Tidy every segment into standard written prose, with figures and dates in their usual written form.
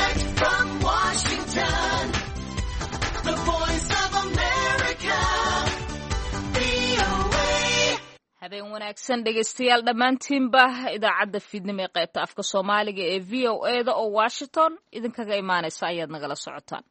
Direct from Washington, the voice of America, VOA. habeen wanaagsan dhegaystayaal dhammaantiinba idaacadda fiidnimo ee qaybta afka soomaaliga ee v o e-da oo washington idinkaga imaanaysa ayaad nagala socotaan.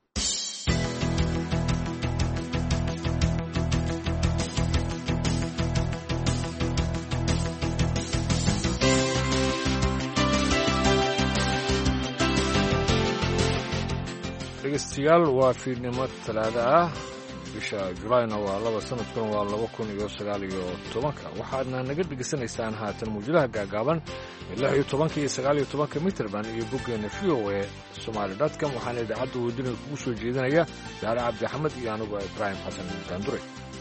dhegeystayaal waa fiidnimo talaado ah bisha julaayna waa 2 sanadkuna waa 2019 waxaadna naga dhegeysanaysaan haatan muujadaha gaagaaban 16 iyo 19 mitrban iyo boggeena VOA Somali.com waxaana idaacadda waddanka kugu soo jeedinaya Daara Cabdi Axmed iyo anigu Ibrahim Xasan Gaandure.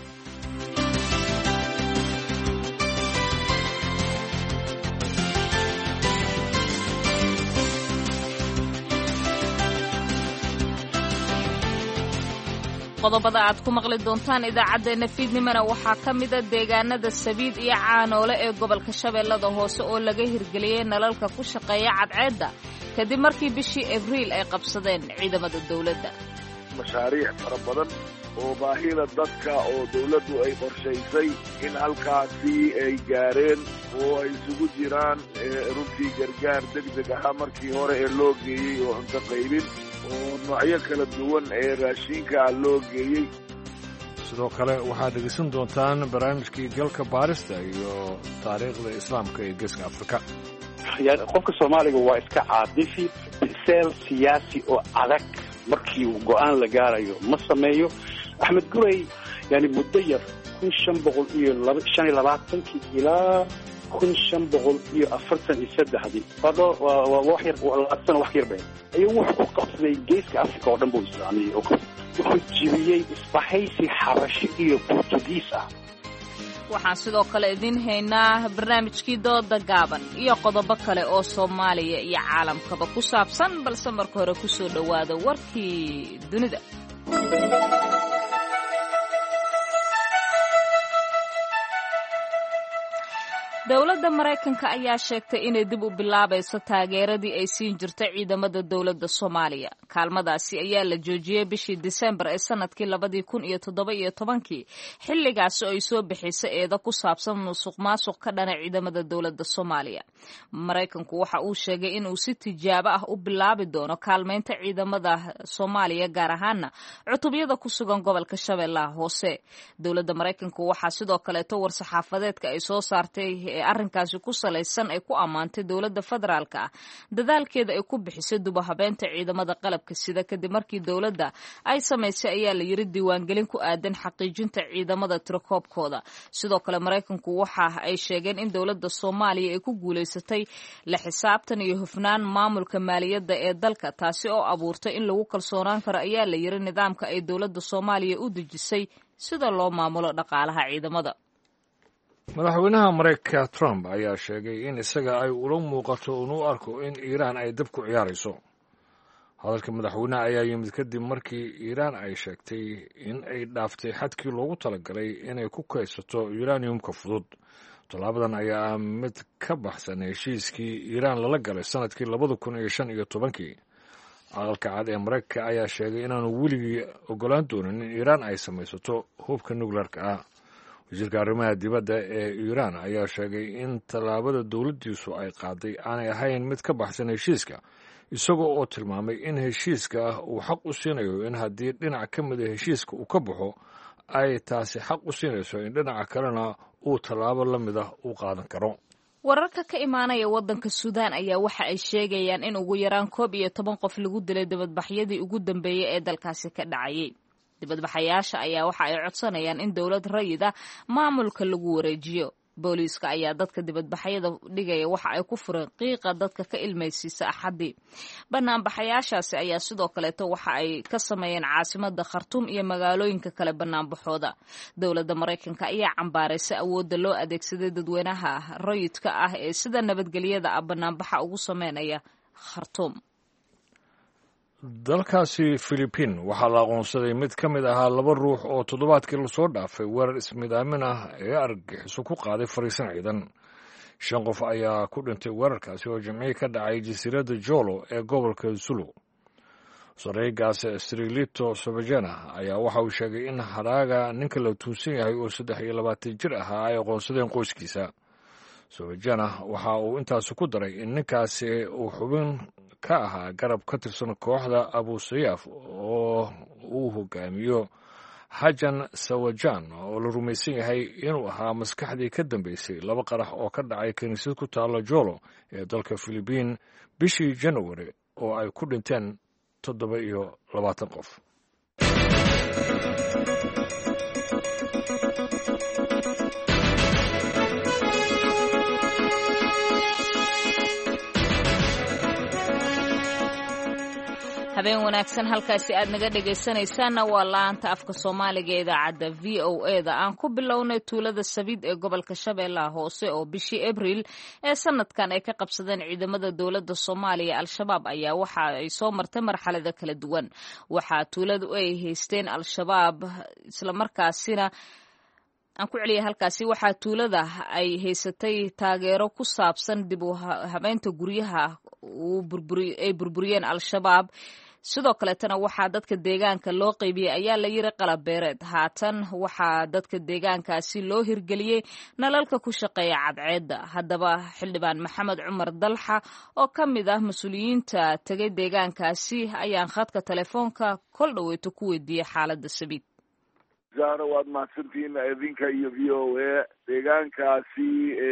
qodobada aad ku maqli doontaan idaacadeena fiidnimona waxaa ka mida deegaanada Sabiid iyo Caanoole ee gobolka Shabeellada Hoose oo laga hirgeliyay nalalka ku shaqeeya cadceedda kadib markii bishii Abriil ay qabsadeen ciidamada dawladda. mashaariic fara badan oo baahida dadka oo dawladdu ay qorshaysay in halkaasi ay gaareen oo ay isugu jiraan runtii gargaar degdeg ah markii hore ee loo geeyey oo cunto qaybin oo noocyo kala duwan ee raashinka loo geeyey. sidoo kale waxaad dhegeysan doontaan barnaamijkii galka baarista iyo taariikhda islaamka ee geeska Afrika. qofka Soomaaliga waa iska caadifi seel siyaasi oo adag markii uu go'aan la gaarayo ma sameeyo. Axmed Gurey muddo yar 1525 ilaa 1543 waa wax yar wax yar bay ayuu wax ku qabsaday geeska Afrika oo dhan buu islaamiyay oo wuxuu jibiyay isbahaysi Xabashi iyo Portugiis ah. waxaan sidoo kale idin haynaa barnaamijkii dooda gaaban iyo qodobo kale oo Soomaaliya iyo caalamkaba ku saabsan balse marka hore ku soo dhawaada warkii dunida. dawladda Mareykanka ayaa sheegtay inay dib u bilaabayso taageeradii ay siin jirtay ciidamada dawladda Soomaaliya. Kaalmadaasi ayaa la joojiyay bishii December ee sanadkii 2017 xilligaas oo ay soo bixisay eedo ku saabsan musuqmaasuq ka dhana ciidamada dawladda Soomaaliya. Mareykanku waxa uu sheegay in uu si tijaabo ah u bilaabi doono kaalmeynta ciidamada Soomaaliya gaar ahaan cutubyada ku sugan gobolka Shabeellaha Hoose. Dawladda Mareykanku waxa sidoo kale war-saxaafadeedka ay soo saartay ee arrinkaasi ku salaysan ay ku ammaantay dawladda federaalka ah dadaalkeeda ay ku bixisay dubahabeenta ciidamada qalabka sida kadib markii dawladda ay samaysay ayaa la yiri diiwaangelin ku aadan xaqiijinta ciidamada tirakoobkooda. sidoo kale Mareykanku waxa ay sheegeen in dawladda Soomaaliya ay ku guuleysatay la xisaabtan iyo hufnaan maamulka maaliyadda ee dalka taasi oo abuurtay in lagu kalsoonaan karo ayaa la yiri nidaamka ay dawladda Soomaaliya u dejisay sida loo maamulo dhaqaalaha ciidamada. madaxweynaha Mareykanka Trump ayaa sheegay in isaga ay ula muuqato inuu arko in Iiraan ay dab ku ciyaarayso. hadalka madaxweynaha ayaa yimid kadib markii Iiraan ay sheegtay in ay dhaaftay xadkii loogu talagalay inay ku kaysato uraniumka fudud. talaabadan ayaa mid ka baxsan heshiiskii Iiraan lala galay sanadkii 2015. aqalka cad ee Mareykanka ayaa sheegay inaanu weligii ogolaan doonin in Iiraan ay samaysato hubka nukleerka ah. wasiirka arrimaha dibadda ee Iiraan ayaa sheegay in tallaabada dawladdiisu ay qaaday aanay ahayn mid ka baxsan heshiiska isagoo oo tilmaamay in heshiiska uu xaq u siinayo in haddii dhinac ka mid a heshiiska uu ka baxo ay taasi xaq u siinayso in dhinaca kalena uu tallaabo la mid ah u qaadan karo. wararka ka imaanaya waddanka Suudaan ayaa waxa ay sheegayaan in ugu yaraan 11 qof lagu dilay dibadbaxyadii ugu dambeeyay ee dalkaasi ka dhacayay. dibadbaxayaasha ayaa waxa ay codsanayaan in dawlad rayid ah maamulka lagu wareejiyo. booliiska ayaa dadka dibadbaxyada dhigaya waxa ay ku fureen qiiqa dadka ka ilmaysiisa Axadii. banaanbaxayaashaasi ayaa sidoo kaleeto waxa ay ka sameeyeen caasimadda Khartoum iyo magaalooyinka kale banaanbaxooda. dawladda Mareykanka ayaa cambaaraysay awoodda loo adeegsaday dadweynaha rayidka ah ee sida nabadgelyada ah banaanbaxa ugu sameynaya Khartoum. dalkaasi Philippines waxaa la aqoonsaday mid ka mid ahaa 2 ruux oo toddobaadkii la soo dhaafay weerar ismidaamin ah ee argagixiso ku qaaday fariisan ciidan. 5 qof ayaa ku dhintay weerarkaasi oo jimcihii ka dhacay jasiiradda jolo ee gobolka zulu. sareygaas Strilito Sobajana ayaa waxa uu sheegay in hadhaaga ninka la tuunsan yahay oo 23 jir ahaa ay aqoonsadeen qoyskiisa. Sobajana waxa uu intaasi ku daray in ninkaasi uu xubin ka ahaa garab ka tirsan kooxda Abu Sayyaf oo uu hogaamiyo Hajan Sawajan oo la rumaysan yahay inuu ahaa maskaxdii ka dambeysay 2 qarax oo ka dhacay kaniisad ku taala Jolo ee dalka Filibiin bishii January oo ay ku dhinteen 27 qof. habeen wanaagsan halkaasi aad naga dhegaysanaysaanna waa laanta afka Soomaaliga ee idaacadda VOA-da aan ku bilownay tuulada Sabiid ee gobolka Shabeellaha Hoose oo bishii Abriil ee sanadkan ay ka qabsadeen ciidamada dowladda Soomaaliya Al-Shabaab ayaa waxa ay soo martay marxalado kala duwan. Waxaa tuuladu ay haysteen Al-Shabaab isla markaasina aan ku celiyay halkaasi waxaa tuulada ay haysatay taageero ku saabsan dib u habeynta guryaha ay burburiyeen Al-Shabaab. sidoo kaleetana waxaa dadka deegaanka loo qaybiyey ayaa la yiri qalab beereed. haatan waxaa dadka deegaankaasi loo hirgeliyey nalalka ku shaqeeya cadceedda. haddaba xildhibaan maxamed cumar dalxa oo ka mid ah mas-uuliyiinta tegay deegaankaasi ayaan khadka telefoonka kol dhaweyto ku weydiiyey xaaladda Sabiid. zahra waad mahadsantihiin idinka iyo VOA. deegaankaasi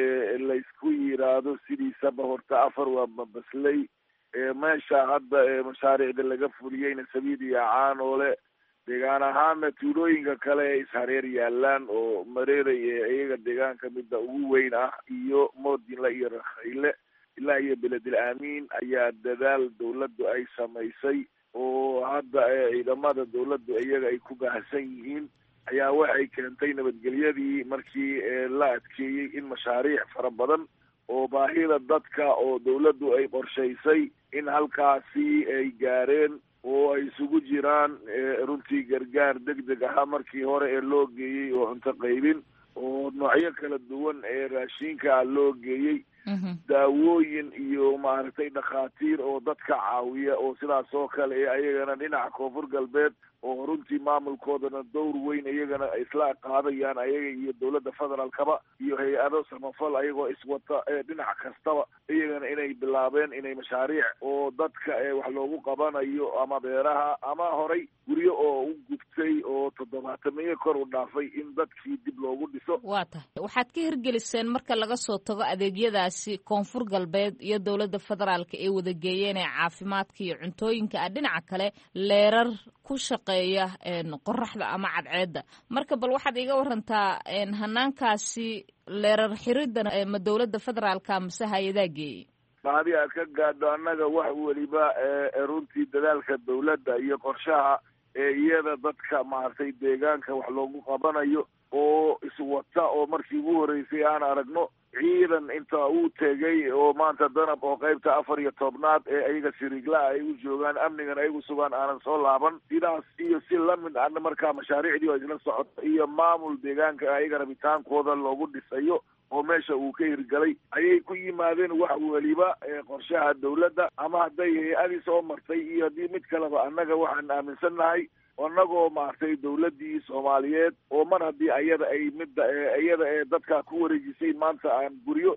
laysku yiraahdo sidiisaba horta 4 waa babasley. meesha hadda mashaariicda laga fuliyeyna Sabiid iyo Caanoole. deegaan ahaana tuulooyinka kale ay ishareer yaalaan oo mareeray iyaga deegaanka midda ugu weyn ah iyo Moodinla iyo Rakhayle ilaa iyo Beledil Amiin ayaa dadaal dawladdu ay samaysay oo hadda ciidamada dawladdu iyaga ay ku baahsan yihiin ayaa waxay keentay nabadgelyadii markii la adkeeyey in mashaariic fara badan oo baahida dadka oo dawladdu ay qorshaysay in halkaasi ay gaareen oo ay isugu jiraan runtii gargaar degdeg ah markii hore ee loo geeyey oo cunto qaybin oo noocyo kala duwan ee raashinka loo geeyey daawooyin iyo maaragtay dhakhaatiir oo dadka caawiya oo sidaas oo kale ayagana dhinaca koonfur galbeed oo runtii maamulkoodana dowr weyn iyagana isla qaadayaan ayaga iyo dawladda federaalkaba iyo hay-ado samafal ayagoo iswata dhinac kastaba iyagana inay bilaabeen inay mashaariic oo dadka wax loogu qabanayo ama beeraha ama horay guryo oo u gubtay oo 70 kor u dhaafay in dadkii dib loogu dhiso. waa tahay waxaad ka hirgeliseen marka laga soo tago adeegyadaasi koonfur galbeed iyo dawladda federaalka ee wada geeyeen ee caafimaadka iyo cuntooyinka dhinaca kale leerar ku shaqeeya qoraxda ama cadceedda. marka bal waxaad iga warantaa hanaankaasi leerar xiridana ma dawladda federaalka mise hay-adaa geeyey? haddii aad ka gaadho annaga wax weliba runtii dadaalka dawladda iyo qorshaha iyada dadka maaragtay deegaanka wax loogu qabanayo oo iswata oo markii ugu horeysay aan aragno ciidan inta uu tegay oo maanta danab oo qaybta 14aad ee ayaga sirigla ay u joogaan amnigan ay u sugaan aanan soo laaban sidaas iyo si lamid ah markaa mashaariicdii oo isla socota iyo maamul deegaanka ayaga rabitaankooda loogu dhisayo oo meesha uu ka hirgalay ayay ku yimaadeen wax weliba qorshaha dawladda ama hadday hay-adii soo martay iyo haddii mid kaleba annaga waxaan aaminsannahay annagoo maaragtay dawladdii Soomaaliyeed oo mar haddii ayada ay midda iyada dadka ku wareejisay maanta aan guryo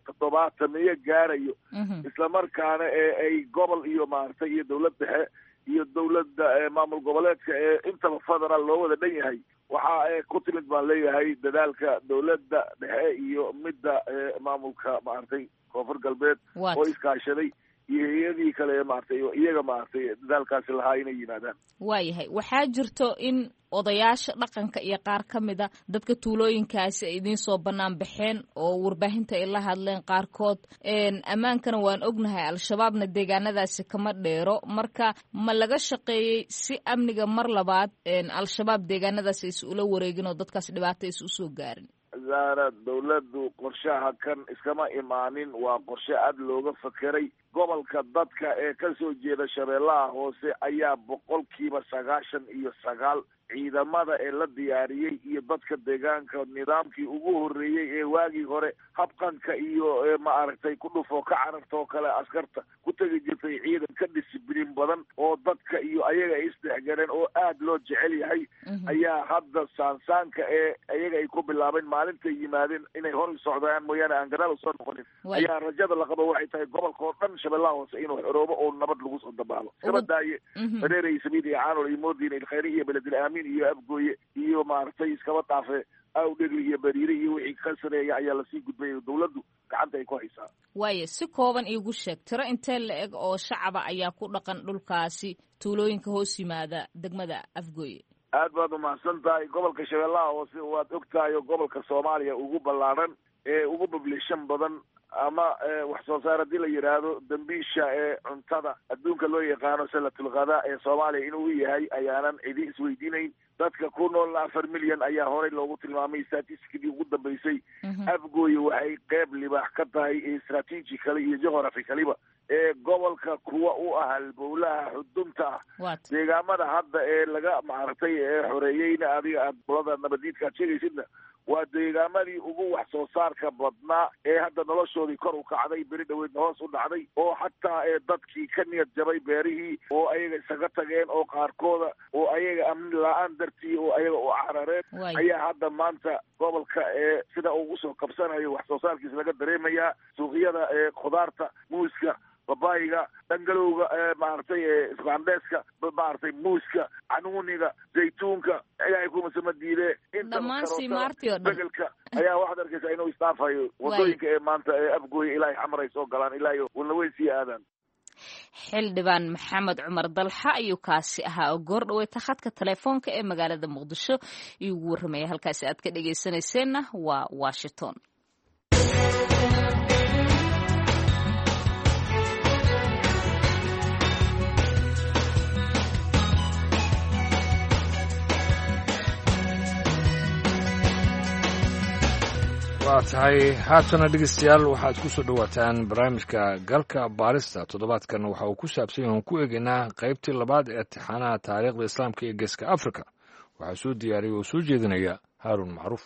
70 gaarayo isla markaana ay gobol iyo maaragtay iyo dawlad dhexe iyo dawladda maamul goboleedka intaba federaal loo wada dhan yahay waxa ku timid baan leeyahay dadaalka dawladda dhexe iyo midda maamulka maaragtay koonfur galbeed oo iskaashaday iyo hay-adii kale maaragtay iyaga maaragtay dadaalkaasi lahaa inay yimaadaan. waayahay waxaa jirto in odayaasha dhaqanka iyo qaar ka mida dadka tuulooyinkaasi ay idiin soo bannaan baxeen oo warbaahinta ay la hadleen qaarkood ammaankana waan ognahay Al-Shabaabna deegaanadaasi kama dheero. marka ma laga shaqeeyey si amniga mar labaad Al-Shabaab deegaanadaasi is ula wareegin oo dadkaas dhibaato is usoo gaarin? zaara dawladdu qorshaha kan iskama imaanin waa qorshe aad looga fakeray. gobolka dadka ka soo jeeda Shabeellaha Hoose ayaa 99% ciidamada ee la diyaariyey iyo dadka deegaanka nidaamkii ugu horreeyey ee waagii hore habqanka iyo maaragtay ku dhufoo ka cararta oo kale askarta ku tegi jirtay ciidan ka discibliin badan oo dadka iyo ayaga ay isdhexgaleen oo aad loo jecel yahay ayaa hadda saansaanka ee ayaga ay ku bilaabeen maalintay yimaadeen inay hor u socdaan mooyaane aan gadaal usoo noqonin ayaa rajada la qabo waxay tahay gobolka oo dhan shabeellaha hoose inuu xoroobo oo nabad lagu soo dabaalo gabadaaye hareerey sabiid iyo caanol iyo moodiina ilkhayri iyo beledil aamin iyo abgooye iyo maaragtay iskaba dhaafe awdhegli iyo bariire iyo wixii ka sareeya ayaa lasii gudbay dawladdu gacanta ay ku haysaa waayo si kooban iigu sheeg tiro intee la eg oo shacaba ayaa ku dhaqan dhulkaasi tuulooyinka hoos yimaada degmada afgooye aad baad umahadsan tahay gobolka shabeellaha hoose waad og tahay oo gobolka soomaaliya ugu ballaadhan ee ugu bablishan badan ama wax soo saar haddii la yidhaahdo dambiisha ee cuntada adduunka loo yaqaano salatulqadaa ee soomaaliya inuu yahay ayaanan cidi isweydiinayn dadka ku nool 4 milyan ayaa horey loogu tilmaamay statistikadii ugu dambeysay afgooye waxay qeyb libaax ka tahay strategically iyo geographicaliba ee gobolka kuwa u ah halbowlaha xudunta ah deegaamada hadda ee laga maaragtay ee xoreeyeyna adiga aad bulada nabadiidka aad sheegaysidna waa deegaamadii ugu wax soo saarka badnaa ee hadda noloshoodii kor u kacday beri dhaweedna hoos u dhacday oo xataa dadkii ka niyad jabay beerihii oo ayaga isaga tageen oo qaarkooda oo ayaga amni la-aan dartii oo ayaga u carareen ayaa hadda maanta gobolka sida ugu soo kabsanayo wax soo saarkiisa laga dareemayaa suuqyada khudaarta muuska babayiga dhangalowga maaragtay isbaandeeska maaragtay muuska canuuniga zaytuunka ilaahay kumasama diide dhammaan siimaartii oo dhan begelka ayaa waxaad arkaysaa inuu istaafayo wadooyinka ee maanta ee afgooye ilaahay xamar ay soo galaan ilaahay walna way sii aadaan xildhibaan maxamed cumar dalxa ayuu kaasi ahaa oo goor dhaweeta khadka telefoonka ee magaalada muqdisho iugu warramaya halkaasi aad ka dhegaysanayseena waa washington waa tahay haatana dhegeystayaal waxaad ku soo dhowaataan barnaamijka galka baarista toddobaadkan waxa uu ku saabsan yahay oon ku eegaynaa qaybtii labaad ee tixanaha taariikhda islaamka iyo geeska afrika waxaa soo diyaariyay oo soo jeedinaya haaruun macruuf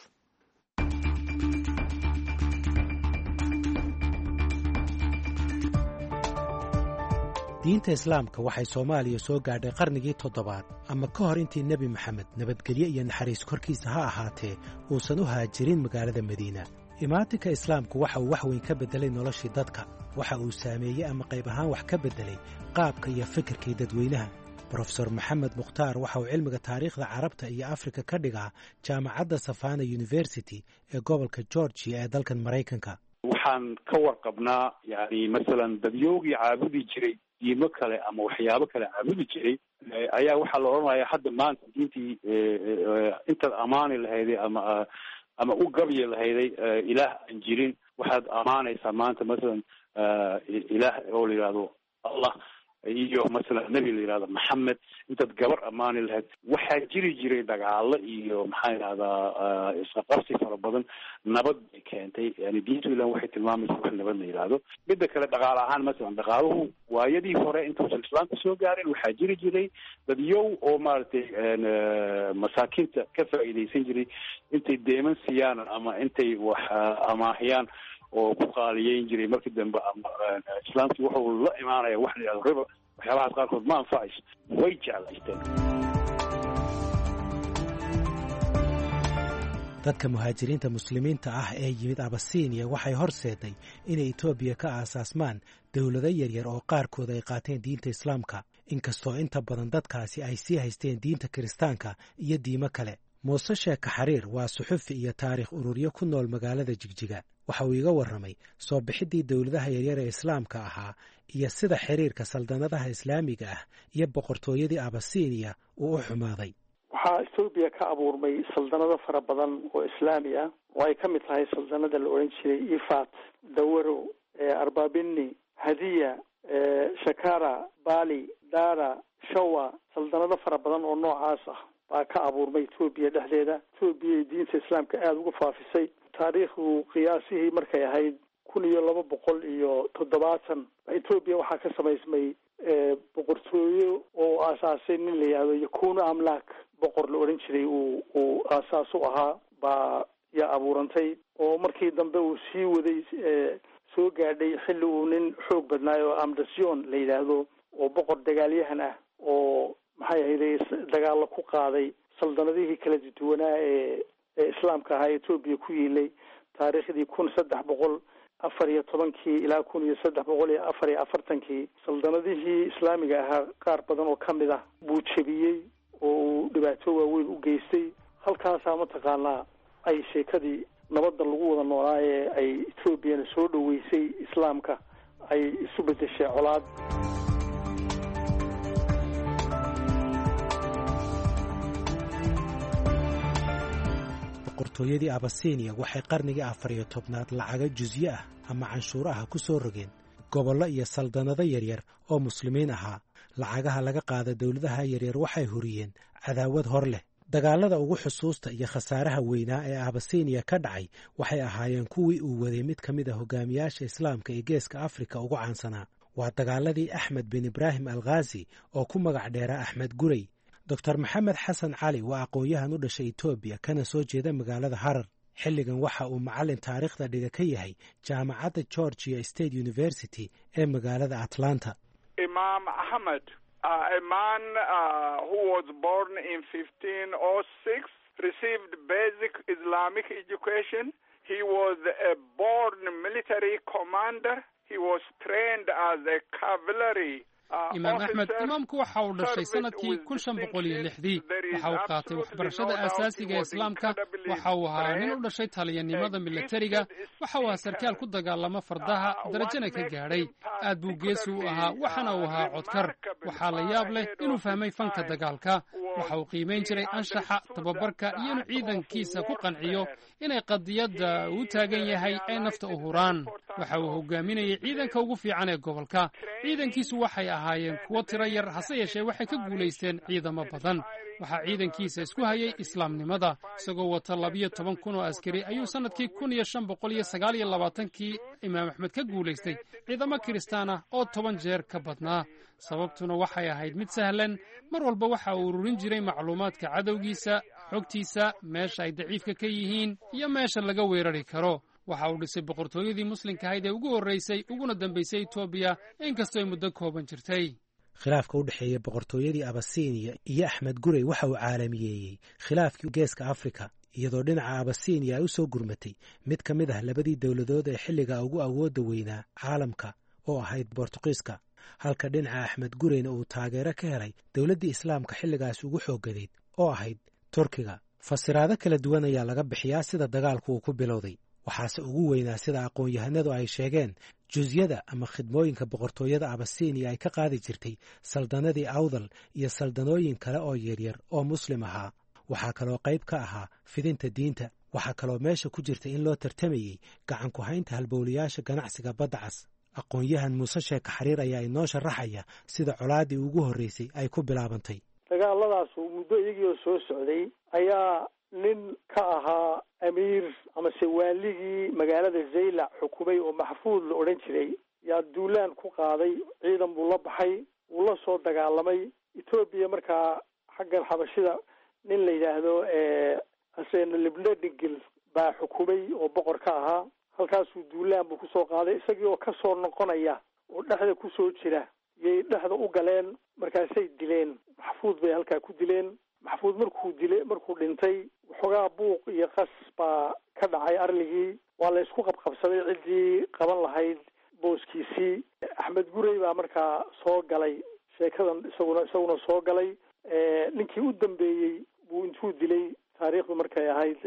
diinta islaamka waxay soomaaliya soo gaadhay qarnigii 7 ama ka hor intii nebi maxamed nabadgelyo iyo naxariis korkiisa ha ahaatee uusan u haajirin magaalada madiina imaatinka islaamku waxa uu wax weyn ka beddelay noloshii dadka waxa uu saameeyey ama qayb ahaan wax ka beddelay qaabka iyo fikirkii dadweynaha brofesor maxamed mukhtaar waxa uu cilmiga taariikhda carabta iyo afrika ka dhigaa jaamacadda savana university ee gobolka georgia ee dalkan maraykanka waxaan ka warqabnaa yani masalan dadyoogii caabudi jiray diimo kale ama waxyaabo kale caabudi jiray ayaa waxaa la odhanaya hadda maanta diintii intaad amaani lahayday ama u gabyi lahayday ilaah aan jirin waxaad amaanaysaa maanta masalan ilaah oo la yidhahdo allah iyo masalan nebi la yidhahdo maxamed intaad gabar amaani lahayd waxaa jiri jiray dagaalo iyo maxaa yidhahdaa isqaqabsi fara badan nabad bay keentay yani diintu ilah waxay tilmaamaysa wax nabad la yidhahdo midda kale dhaqaale ahaan masalan dhaqaaluhu waayadii hore intuusan islaamka soo gaarin waxaa jiri jiray dadyow oo maaragtay masaakiinta ka faa'iidaysan jiray intay deeman siiyaan ama intay wax amaahiyaan oo ku qaaliyeyn jiray markii dambe ama islaamkii wuxuu la imaanaya wax la yidhahdo riba waxyaabahaas qaarkood ma anfacayso way jeclaysteen dadka muhaajiriinta muslimiinta ah ee yimid abasiiniya waxay horseeday inay etoobiya ka aasaasmaan dowlado yaryar oo qaarkood ay qaateen diinta islaamka inkastoo inta badan dadkaasi ay sii haysteen diinta kiristaanka iyo diimo kale muuse sheeka xariir waa suxufi iyo taariikh ururyo ku nool magaalada jigjiga waxa uu iga warramay soo bixiddii dowladaha yaryar ee islaamka ahaa iyo sida xiriirka saldanadaha islaamiga ah iyo boqortooyadii abasiiniya uu u xumaaday waxaa etoobiya ka abuurmay saldanado fara badan oo islaami ah oo ay ka mid tahay saldanada la odhan jiray ifat dawaro arbabini hadiya shakara bali dara shawa saldanado fara badan oo noocaas ah baa ka abuurmay etoobiya dhexdeeda etoobiya diinta islaamka aada uga faafisay taariikhdu qiyaasihii markay ahayd 1270 etoobiya waxaa ka samaysmay boqortooyo oo aasaasay nin la yidhaahdo yakuno amlak boqor la odhan jiray uu aasaas u ahaa baa yaa abuurantay oo markii dambe uu sii waday soo gaadhay xilli uu nin xoog badnaayo amdasion la yidhaahdo oo boqor dagaalyahan ah oo maxay ahayday dagaalla ku qaaday saldanadihii kala duwanaa ee islaamka ahaa etoobiya ku yiilay taariikhdii 1314 ilaa 1344 saldanadihii islaamiga ahaa qaar badan oo ka mid ah buu jebiyey oo uu dhibaato waaweyn u geystay halkaasaa mataqaanaa ay sheekadii nabadda lagu wada noolaa ee ay etoobiyana soo dhoweysay islaamka ay isu beddeshay colaad. boqortooyadii abasiiniya waxay qarnigii 14aad lacaga jusye ah ama canshuur ah ku soo rogeen gobollo iyo saldanado yaryar oo muslimiin ahaa. lacagaha laga qaada dowladaha yaryar waxay huriyeen cadaawad hor leh. dagaalada ugu xusuusta iyo khasaaraha weynaa ee abasiiniya ka dhacay waxay ahaayeen kuwii uu waday mid ka mid a hogaamiyaasha islaamka ee geeska afrika ugu caansanaa. waa dagaaladii axmed bin ibraahim alkhazi oo ku magac dheera axmed gurey. doctor maxamed xasan cali waa aqoon-yahan u dhashay etoobiya kana soo jeeda magaalada harar. xilligan waxa uu macallin taariikhda dhiga ka yahay jaamacadda georgia state university ee magaalada atlanta. Imam Ahmed, a man who was born in 1506, received basic Islamic education. He was a born military commander. He was trained as a cavalry. imaam axmed imaamku waxa uu dhashay sanadkii 1506 waxa uu qaatay waxbarashada aasaasiga ee islaamka. waxa uu ahaa nin u dhashay taliyanimada milatariga. waxa uu ahaa sarkaal ku dagaalama fardaha, darajana ka gaadhay. aad buu geesi u ahaa, waxana uu ahaa codkar. waxaa la yaab leh inuu fahmay fanka dagaalka. waxa uu qiimayn jiray anshaxa, tababarka iyo inuu ciidankiisa ku qanciyo inay qadiyadda uu taagan yahay ay nafta u huraan. waxa uu hogaaminayay ciidanka ugu fiican ee gobolka. ciidankiisu waxay ahaayeen kuwo tiro yar, hase yeeshee waxay ka guulaysteen ciidamo badan. waxaa ciidankiisa isku hayay islaamnimada. isagoo wata 12,000 oo askari ayuu sanadkii 1529 imaam axmed ka guulaystay ciidamo kiristaan ah oo 10 jeer ka badnaa. sababtuna waxay ahayd mid sahlan. mar walba waxa uu ururin jiray macluumaadka cadowgiisa, xogtiisa, meesha ay daciifka ka yihiin iyo meesha laga weerari karo. waxa uu dhisay boqortooyadii muslimka ahayd ee ugu horraysay uguna dambaysay etoobiya, inkastoo ay muddo kooban jirtay. khilaafka u dhexeeya boqortooyadii abasiiniya iyo axmed gurey waxa uu caalamiyeeyey khilaafkii geeska afrika, iyadoo dhinaca abasiiniya ay u soo gurmatay mid ka mid ah labadii dowladood ee xilliga ugu awoodda weynaa caalamka oo ahayd bortuqiiska, halka dhinaca axmed gureyna uu taageero ka helay dowladdii islaamka xilligaas ugu xoogganayd oo ahayd turkiga. fasiraado kala duwan ayaa laga bixiyaa sida dagaalku uu ku bilowday. waxaase ugu weynaa sida aqoon-yahanadu ay sheegeen jusyada ama khidmooyinka boqortooyada abasiiniya ay ka qaadi jirtay saldanadii awdal iyo saldanooyin kale oo yaryar oo muslim ahaa. waxaa kaloo qayb ka ahaa fidinta diinta. waxaa kaloo meesha ku jirta in loo tartamayey gacan ku haynta halbowlayaasha ganacsiga badda cas. aqoon-yahan muuse sheeka xariir ayaa inoo sharaxaya sida colaaddii ugu horreysay ay ku bilaabantay. dagaaladaasu muddo iyagii oo soo socday ayaa nin ka ahaa amiir amase waaligii magaalada zaylac xukumay oo maxfuud la odhan jiray yaa duulaan ku qaaday. ciidan buu la baxay, wuu la soo dagaalamay. etoobiya markaa xaggan xabashida nin la yidhaahdo asena libnadingil baa xukumay oo boqor ka ahaa. halkaasuu duulaan buu kusoo qaaday. isagii oo ka soo noqonaya oo dhexda kusoo jira yay dhexda u galeen, markaasay dileen. maxfuud bay halkaa ku dileen. maxfuud markuu dhintay waxoogaa buuq iyo qas baa ka dhacay arligii. waa la isku qabqabsaday ciddii qaban lahayd booskiisii. axmed gurey baa markaa soo galay sheekadan, isaguna soo galay. ninkii u dambeeyey buu intuu dilay taariikhdu markay ahayd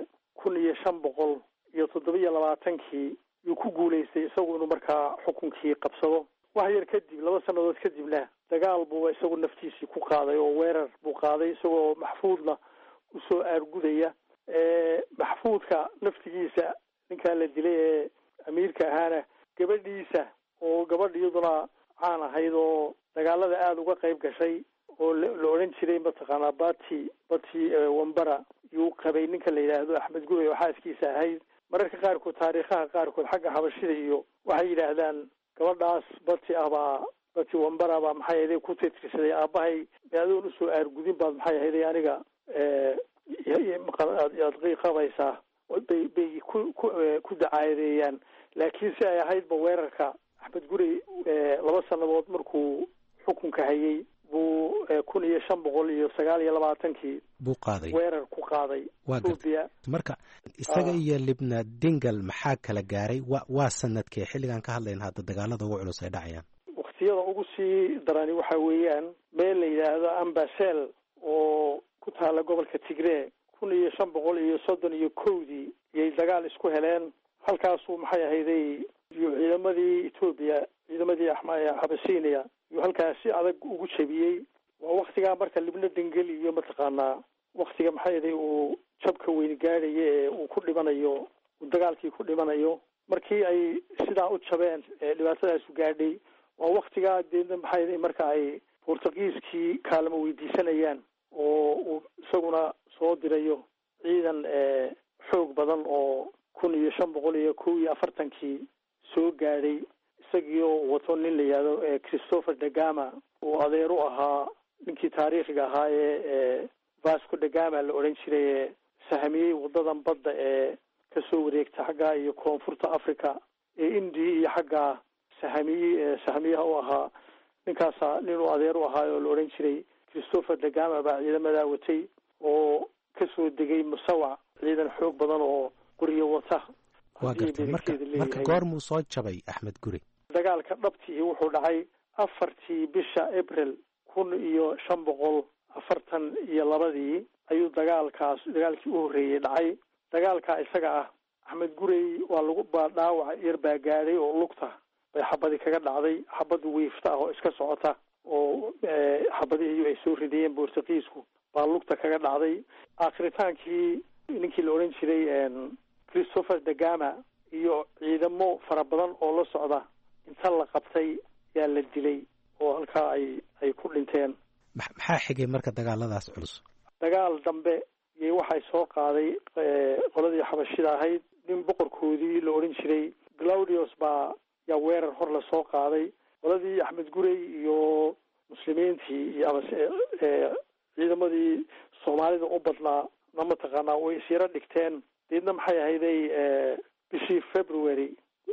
1527 yuu ku guulaystay isagu inuu markaa xukunkii qabsado. wax yar kadib, 2 sannadood kadibna dagaal buu isagu naftiisii ku qaaday oo weerar buu qaaday isagoo maxfuudna usoo aargudaya. maxfuudka naftigiisa ninkaa la dilay ee amiirka ahaana gabadhiisa oo gabadh iyaduna caan ahayd oo dagaalada aada uga qayb gashay oo la odhan jiray mataqaanaa bati wambara yuu qabay ninka la yidhaahdo axmed gurey oo xaaskiisa ahayd. mararka qaarkood taariikhaha qaarkood xagga xabashida iyo waxay yidhaahdaan gabadhaas bati ah baa bati wambara baa maxay ahayd ku tirtirsaday aabahay adoon usoo aargudin baad maxay ahayd aniga aad qabaysaa bay ku dacaayadeeyaan laakiin si ay ahaydba weerarka axmed gurey 2 sannadood markuu xukunka hayay buu 1529 buu qaaday weerar ku qaaday Ethiopia. Marka isaga iyo Libna Dingal maxaa kala gaaray waa sanadkee xilligan ka hadlayna hadda dagaalada ugu culus ay dhacayaan waqtiyada ugu sii darani waxa weeyaan meel la yidhaahdo Ambasel oo ku taala gobolka Tigray 1531 yay dagaal isku heleen halkaasuu maxay ahayday ciidamadii Ethiopia ciidamadii Habashiiniya iyo halkaasi adag ugu jabiyey waa waqtiga marka Libna Dingal iyo mataqaanaa waqtiga maxay ahayd uu jabka weyn gaadhay uu ku dhimanayo dagaalkii ku dhimanayo markii ay sidaa u jabeen dhibaatadaas u gaadhay waa waqtiga deedna maxay ahayd marka ay Portugiiskii kaalmo weydiisanayaan oo isaguna soo dirayo ciidan xoog badan oo 1541 soo gaadhay isagoo wato nin la yiraahdo Christopher da Gama oo adeer u ahaa ninkii taariikhiga ahaa ee Vasco da Gama la oran jiray sahamiyay wadadan badda ee ka soo wareegta xagga iyo koonfurta Afrika ee India iyo xagga sahamiyaha u ahaa ninkaas nin uu adeer u ahaa oo la oran jiray Christopher da Gama baa ciidamada watay oo ka soo degay Musawac ciidan xoog badan oo qoriyo wata waa gartay marka goormuu soo jabay Axmed Gurey dagaalka dhabtii wuxuu dhacay 4 bisha April 1542 ayuu dagaalkii u horeeyay dhacay dagaalka isaga ah Axmed Gurey waa lagu dhaawac yar baa gaadhay oo lugta bay xabadi kaga dhacday xabad wiifta oo iska socota oo xabadihii ay soo ridayeen Portugiisku baa lugta kaga dhacday aakhritaankii ninkii la oran jiray Christopher da Gama iyo ciidamo fara badan oo la socda inta la qabtay yaa la dilay oo halkaa ay ku dhinteen maxaa xigay marka dagaaladaas culus dagaal dambe iyo waxay soo qaaday qoladii xabashida ahayd nin boqorkoodii la oran jiray Claudius baa yaa weerar hor la soo qaaday qoladii Axmed Gurey iyo muslimiintii iyo ciidamadii Soomaalida u badnaa nama taqaanaa way isira dhigteen deedna maxay ahayday bishii February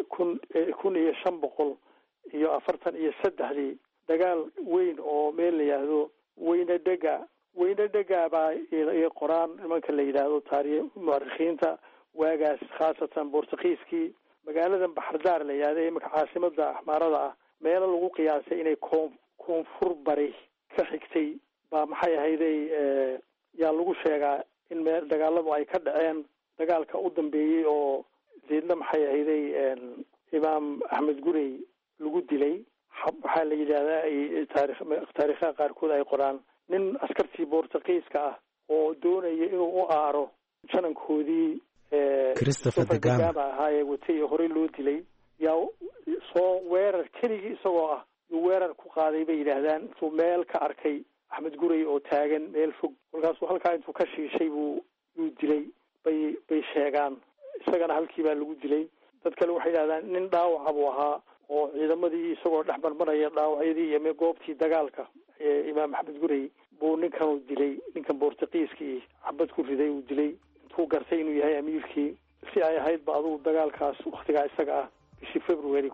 1543 dagaal weyn oo meel la yiraahdo weyna dega baa ay qoraan nimanka la yiraahdo taariikh mu'arrikhiinta waagaas khaasatan Portugiiskii magaalada Baxardaar la yiraahdo marka caasimada Axmaarada ah meel lagu qiyaasay inay koonfur bari ka xigtay baa maxay ahayday yaa lagu sheegaa in meel dagaaladu ay ka dhaceen dagaalka u dambeeyay oo deedna maxay ahayday Imaam Axmed Gurey lagu dilay waxaa la yidhaahdaa taariikhaha qaarkood ay qoraan nin askartii Portugiiska ah oo doonaya inuu u aaro janankoodii Christopher da Gama ahaa ee watay horey loo dilay yaa soo weerar keligii isagoo ah weerar ku qaaday bay yidhaahdaan intuu meel ka arkay Axmed Gurey oo taagan meel fog halkaasuu halkaa intuu ka shiishay buu dilay bay sheegaan isagana halkii baa lagu dilay dad kale waxay yidhahdaan nin dhaawaca buu ahaa oo ciidamadii isagoo dhex marmaraya dhaawacyadii iyo goobtii dagaalka ee Imaam Axmed Gurey buu ninkan dilay ninkan Portugiiskii xabad ku riday uu dilay intuu gartay inuu yahay amiirkii si ay ahayd ba aduu dagaalkaas waqtigaa isaga ah bishii February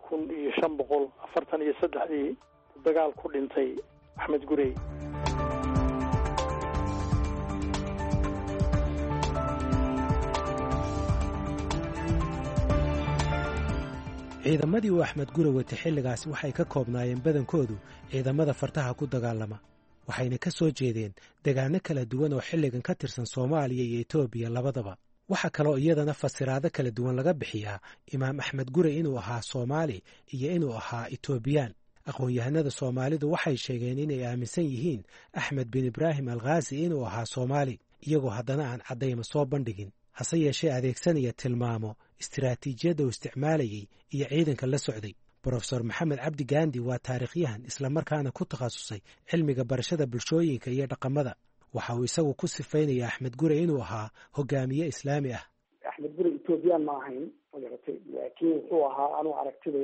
1543 dagaal ku dhintay Axmed Gurey ciidamadii uu Axmed Gurey watay xilligaas waxay ka koobnaayeen badankoodu ciidamada fartaha ku dagaalama waxayna ka soo jeedeen deegaano kala duwan oo xilligan ka tirsan Soomaaliya iyo Itoobiya labadaba waxa kale oo iyadana fasiraado kala duwan laga bixiyaa Imaam Axmed Gurey inuu ahaa Soomaali iyo inuu ahaa Itoobiyaan aqoon-yahanada Soomaalidu waxay sheegeen inay aaminsan yihiin Axmed bin Ibrahim al-Ghazi inuu ahaa Soomaali iyagoo haddana aan caddayma soo bandhigin hase yeeshee adeegsanaya tilmaamo istiraatiijiyadda uu isticmaalayay iyo ciidanka la socday Professor Maxamed Cabdi Gaandi waa taariikhyahan isla markaana ku takhasusay cilmiga barashada bulshooyinka iyo dhaqamada waxa uu isagu ku sifeynaya Axmed Gurey inuu ahaa hogaamiye islaami ah Axmed Gurey Itoobiyaan ma ahayn laakiin wuxuu ahaa anuu aragtidayda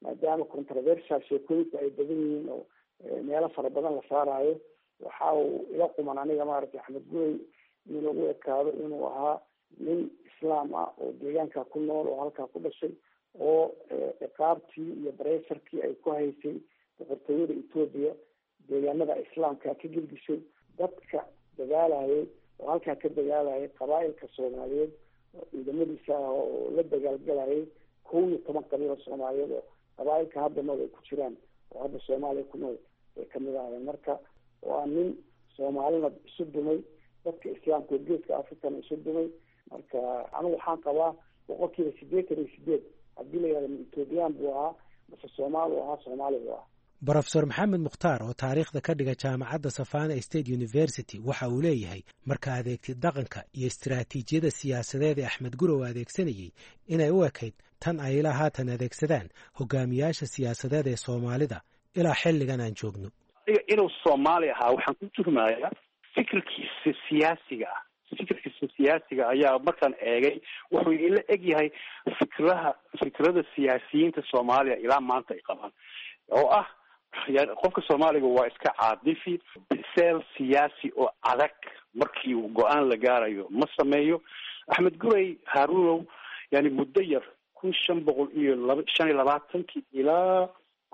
maadaama controversial sheekooyinka ay badan yihiin oo meelo fara badan la saarayo, waxa uu ila quman aniga maaragtay Axmed Gurey in lagu ekaado inuu ahaa nin islaam ah oo deegaanka ku nool oo halkaa ku dhashay, oo ciqaabtii iyo bareesharkii ay ku haysay boqortooyada Ethiopia deegaanada islaamka ka gilgishay, dadka dagaalayay oo halkaa ka dagaalayay qabaa'ilka Soomaaliyeed oo ciidamadiisa oo la dagaalgalayay 11 qabiilo Soomaaliyeed oo qabaa'ilka hadda nool ay ku jiraan oo hadda Soomaaliya ku nool ay kamid ahaayeen. marka waa nin Soomaalina isu dumay, dadka islaamka geeska Afrikana isu dumay. marka anigu waxaan qabaa 88% haddii la yidhahdo Ethiopian buu ahaa mase Soomaali buu ahaa, Soomaali buu ahaa. Professor Maxamed Mukhtaar oo taariikhda ka dhiga jaamacadda Savannah State University waxa uu leeyahay marka adeegtid dhaqanka iyo istiraatiijiyada siyaasadeed ee Axmed Gurey adeegsanayay inay u ekayd tan ay ilaa haatan adeegsadaan hogaamiyaasha siyaasadeed ee Soomaalida ilaa xilligan aan joogno. inuu Soomaali ahaa waxaan ku tuhmayaa fikirkiisa siyaasiga ayaa markaan eegay wuxuu ila eg yahay fikrada siyaasiyiinta Soomaaliya ilaa maanta ay qabaan, oo ah qofka Soomaaliga waa iska caadifi, biseel siyaasi oo adag markii uu go-aan la gaarayo ma sameeyo. Axmed Gurey Haarunow yani muddo yar 1525 ilaa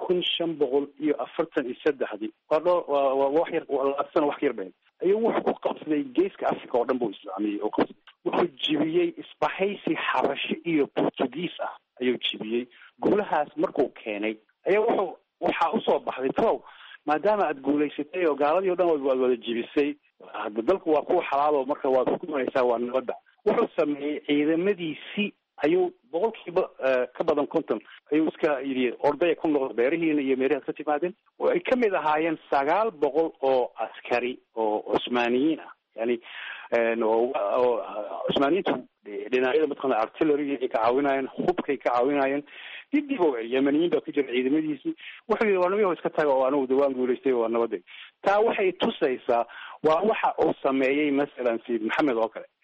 1543 waa wax yar wax yar been ayuu wuxuu ku qabsaday geeska Afrika oo dhan buu islaamiyay oo qabsaday. wuxuu jibiyey isbahaysi Xabashi iyo Portugiis ah ayuu jibiyey. guulahaas markuu keenay ayaa waxaa usoo baxday tow maadaama aad guulaysatay oo gaaladii o dhan waad wada jibisay, hadda dalku waa kuwa xalaalo marka waad xukumaysaa waa nabadda. wuxuu sameeyey ciidamadiisii ayuu boqolkiiba ka badan 50 ayuu iska yidhi ordaya ku noqda beerihiina iyo meeraha ka timaadeen oo ay ka mid ahaayeen 900 oo askari oo Cusmaaniyiin ah. yani Cusmaaniyiintu dhinacyada mataqaana artillery ay ka caawinayeen, hubkay ka caawinayeen, dib oo Yemeniyiin baa ku jira ciidamadiisii. wuxuu yidhi waa nabiyoo iska taga oo anigu dawaan guulaystay waa nabaday. taa waxay tusaysaa waa waxa uu sameeyey masalan Sayid Maxamed oo kale.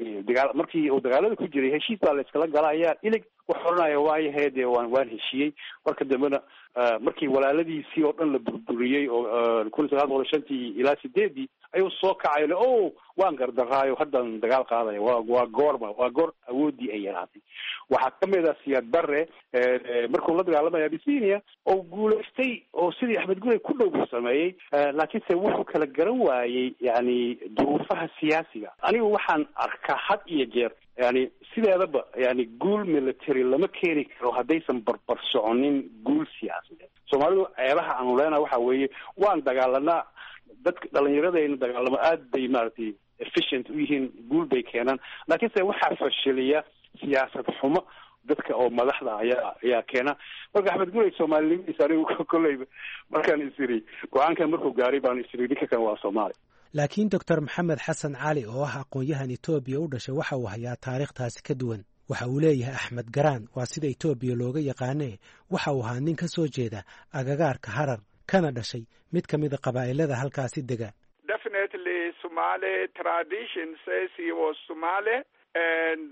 markii uu dagaalada ku jiray heshiis baa la iskala galaya ilig wuxuu oranaya waayaheed waan heshiiyey. marka dambena markii walaaladiisii oo dhan la burburiyey oo 1905 ilaa 8 ayuu soo kacay oo waan gardaraayo haddaan dagaal qaadaya waa goor awoodii ay yaraatay. waxaa kamid ah Siyaad Barre markuu la dagaalamaya Abyssinia oo guulaystay oo sidii Axmed Gurey ku dhow sameeyey, laakiinse wuxuu kala garan waayey yani duruufaha siyaasiga. anigu waxaan arkaa had iyo jeer yani sideedaba yani guul military lama keeni karo haddaysan barbar soconin guul siyaasadeed. Soomaalidu ceebaha aanu leenahay waxa weeye waan dagaalanaa, dadka dhalinyaradayna dagaalamo aad bay maaragtay efficient u yihiin, guul bay keenaan, laakiinse waxaa fashiliya siyaasad xumo dadka oo madaxda ayaa keena. marka Axmed Gurey Soomaaliyadiisa anigu kolleyba markaan isiri go-aankan markuu gaaray baan isiri ninka kan waa Soomaali. laakiin Dr. Maxamed Xasan Cali oo ah aqoon-yahan Ethiopia u dhashay waxa uu hayaa taariikhtaasi ka duwan. waxa uu leeyahay Axmed Garaan waa sida Ethiopia looga yaqaanay, waxa uu ahaa nin ka soo jeeda agagaarka Harar kana dhashay mid ka mid ah qabaa'ilada halkaasi dega. Definitely Somali tradition says he was Somali, and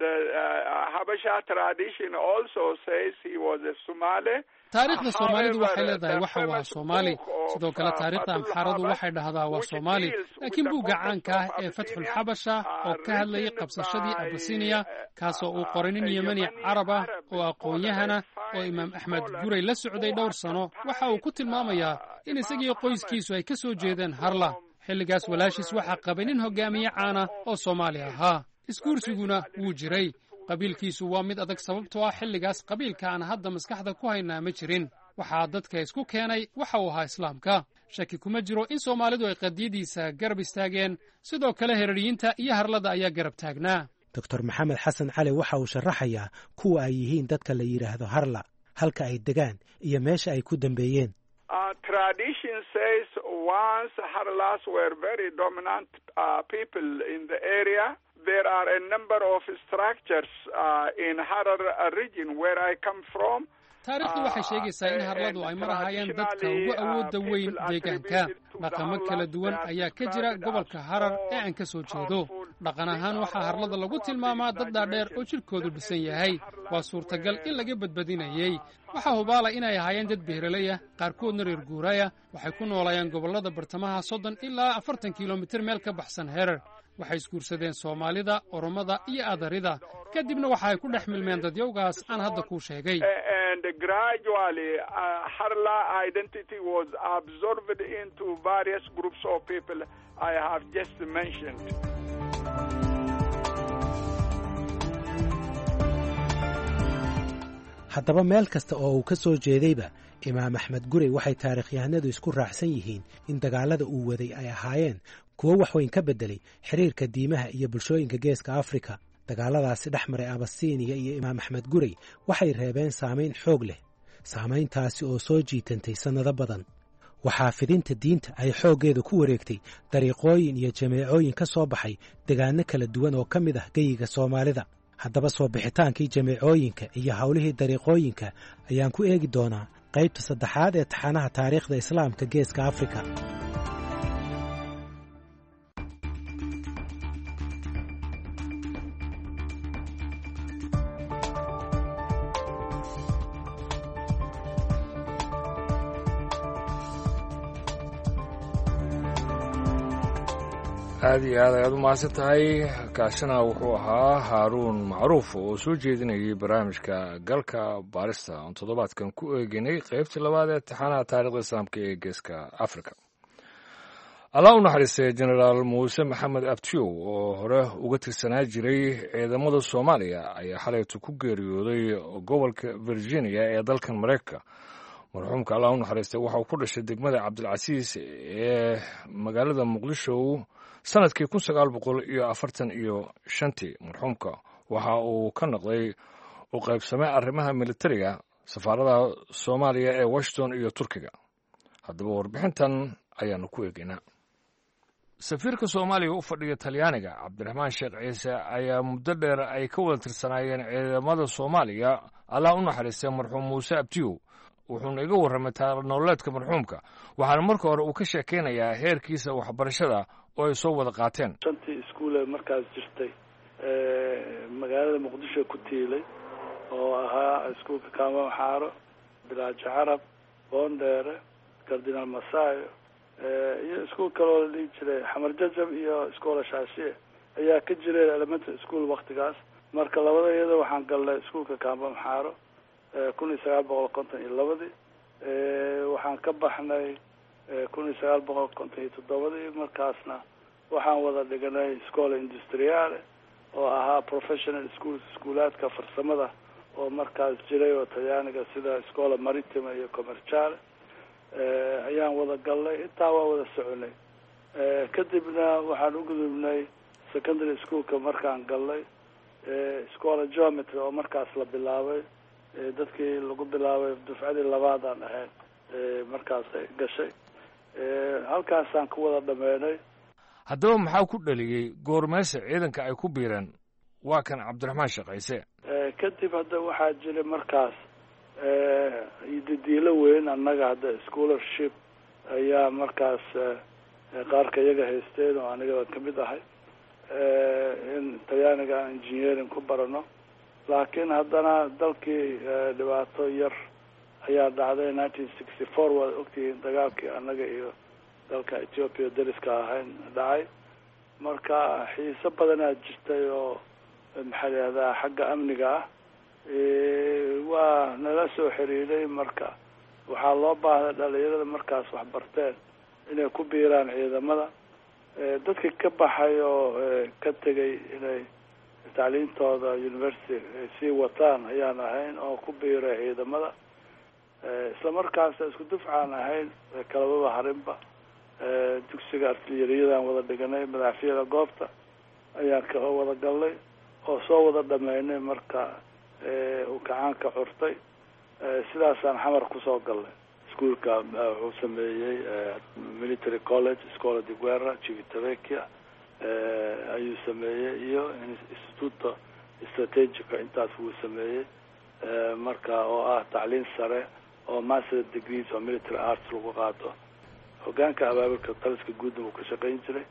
Habasha tradition also says he was a Somali. taariikhda Soomaalidu waxay leedahay waxa waa Soomaali, sidoo kale taariikhda Amxaaradu waxay dhahdaa waa Soomaali. laakiin buugga caanka ah ee Fatxul Xabasha oo ka hadlayay qabsashadii Abyssinia kaasoo uu qoray nin Yemeni Carab ah oo aqoon-yahana oo Imaam Axmed Gurey la socday dhowr sano, waxa uu ku tilmaamayaa in isagii qoyskiisu ay ka soo jeedeen Harla. xilligaas walaashiis waxaa qabay nin hogaamiye caan ah oo Soomaali ahaa. iskuursiguna wuu jiray. qabiilkiisu waa mid adag sababtoo ah xilligaas qabiilka aan hadda maskaxda ku haynaa ma jirin. waxaa dadka isku keenay waxa uu ahaa Islaamka. shaki kuma jiro in Soomaalidu ay qadiyadiisa garab istaageen, sidoo kale Hereriyiinta iyo Harlada ayaa garab taagnaa. Dr. Maxamed Xasan Cali waxa uu sharaxayaa kuwa ay yihiin dadka la yiraahdo Harla, halka ay degaan iyo meesha ay ku dambeeyeen. Tradition says once Harlas were very dominant people in the area. There are a number of structures in Harar region where I come from. taariikhdu waxay sheegaysaa in Harladu ay mar ahaayeen dadka ugu awoodda weyn deegaanka. dhaqamo kala duwan ayaa ka jira gobolka Harar ee aan ka soo jeedo. dhaqan ahaan waxaa harlada lagu tilmaamaa dad dhaadheer oo jidhkoodu dhisan yahay waa suurtagal in laga badbadinayey waxaa hubaala inay ahaayeen dad beeralaya qaarkoodna reer guuraya waxay ku noolayeen gobollada bartamaha 30 ilaa 40 kilomitir meel ka baxsan Herer waxay isguursadeen Soomaalida, Oromada iyo Adarida kadibna waxa ay ku dhex milmeen dadyowgaas aan hadda ku sheegay. And gradually Harla identity was absorbed into various groups of people I have just mentioned. haddaba meel kasta oo uu ka soo jeedayba Imaam Axmed Gurey waxay taariikhyahanadu isku raacsan yihiin in dagaalada uu waday ay ahaayeen kuwo wax weyn ka bedelay xiriirka diimaha iyo bulshooyinka geeska Afrika. dagaaladaasi dhex maray Abasiiniya iyo Imaam Axmed Gurey waxay reebeen saamayn xoog leh saamayntaasi oo soo jiitantay sanado badan. waxaa fidinta diinta ay xooggeeda ku wareegtay dariiqooyin iyo jameecooyin ka soo baxay deegaano kala duwan oo ka mid ah geyiga Soomaalida. haddaba soo bixitaankii jameecooyinka iyo hawlihii dariiqooyinka ayaan ku eegi doonaa qaybta saddexaad ee taxanaha taariikhda islaamka geeska Afrika. aad iyo aad ayaad u mahadsan tahay kaasina wuxuu ahaa haaruun macruuf oo soo jeedinayay barnaamijka galka baarista oon toddobaadkan ku eeginay qaybtii labaad ee taxanaha taariikhda islaamka ee geeska afrika. allah u naxariistay jenaraal muuse maxamed abtiyow oo hore uga tirsanaa jiray ciidamada Soomaaliya ayaa xalaytu ku geeriyooday gobolka Virginia ee dalkan Mareykanka. marxuumka allah u naxariistay waxa uu ku dhashay degmada Cabdilcasiis ee magaalada Muqdisho sanadkii 1945 marxuumka waxa uu ka noqday u qaybsamay arrimaha militariga safaaradaha Soomaaliya ee Washington iyo Turkiga. haddaba warbixintan ayaanu ku eegaynaa. safiirka Soomaaliya u fadhiya Talyaaniga Cabdiraxmaan Sheekh Ciise ayaa muddo dheer ay ka wada tirsanaayeen ciidamada Soomaaliya. allah u naxariistay marxuum Muuse Abtiyow wuxuuna iga warramay taariikh nololeedka marxuumka waxaana marka hore uu ka sheekeynayaa heerkiisa waxbarashada oo ay soo wada qaateen. shantii iskuul markaas jirtay magaalada Muqdisho ku tiilay oo ahaa iskuulka Kaama Xaaro, Bilaaja Carab, Boondere, Cardinal Masaayo iyo iskuul kale oo la jiray Xamar Jajab iyo iskoola Shaashiye ayaa ka jiray elementary school waqtigaas. marka labada iyada waxaan galnay iskuulka Kaama Xaaro 1952 waxaan ka baxnay 1957 markaasna waxaan wada dhiganay iskoola industriale oo ahaa professional schools iskuulaadka farsamada oo markaas jiray oo Talyaaniga sida iskoola maritime iyo commercial ayaan wada galnay intaa waa wada soconay. kadibna waxaan u gudubnay secondary schoolka markaan galnay iskoola geometry oo markaas la bilaabay dadkii lagu bilaabay dufcadii labaad aan ahayn markaas ay gashay halkaasaan ku wada dhameynay. haddaba maxaa ku dhaliyey goormeesa ciidanka ay ku biireen waa kan Cabdiraxmaan Sheekh Ciise. kadib hadda waxaa jiray markaas didiilo weyn annaga hadda scholarship ayaa markaas qaarka iyaga haysteen oo aniga ka mid ahay in Talyaaniga aan engineering ku barano. laakiin haddana dalkii dhibaato yar ayaa dhacday 1964 waa ogtihiin dagaalkii annaga iyo dalka Ethiopia dariska ahayn dhacay. marka xiiso badanaa jirtay oo maxaa la yidhahdaa xagga amniga ah waa nala soo xiriiray. marka waxaa loo baahday dhalinyarada markaas wax barteen inay ku biiraan ciidamada. dadka ka baxay oo ka tegay inay tacliintooda university sii wataan ayaan ahayn oo ku biiray ciidamada. isla markaas isku dufcaan ahayn kalaba harinba dugsiga artilleriyadan wada dhiganay madaxfiyada goobta ayaan ka wada galnay oo soo wada dhameynay. marka uu kacaanka curtay sidaasaan xamar kusoo galnay. iskuulka wuxuu sameeyey military college Scuola di Guerra Civitavecchia ayuu sameeyey iyo instituto strategica intaas wuu sameeyey marka oo ah tacliin sare oo master degrees oo military arts lagu qaato. hogaanka abaabulka taliska guud uu ka shaqeyn jiray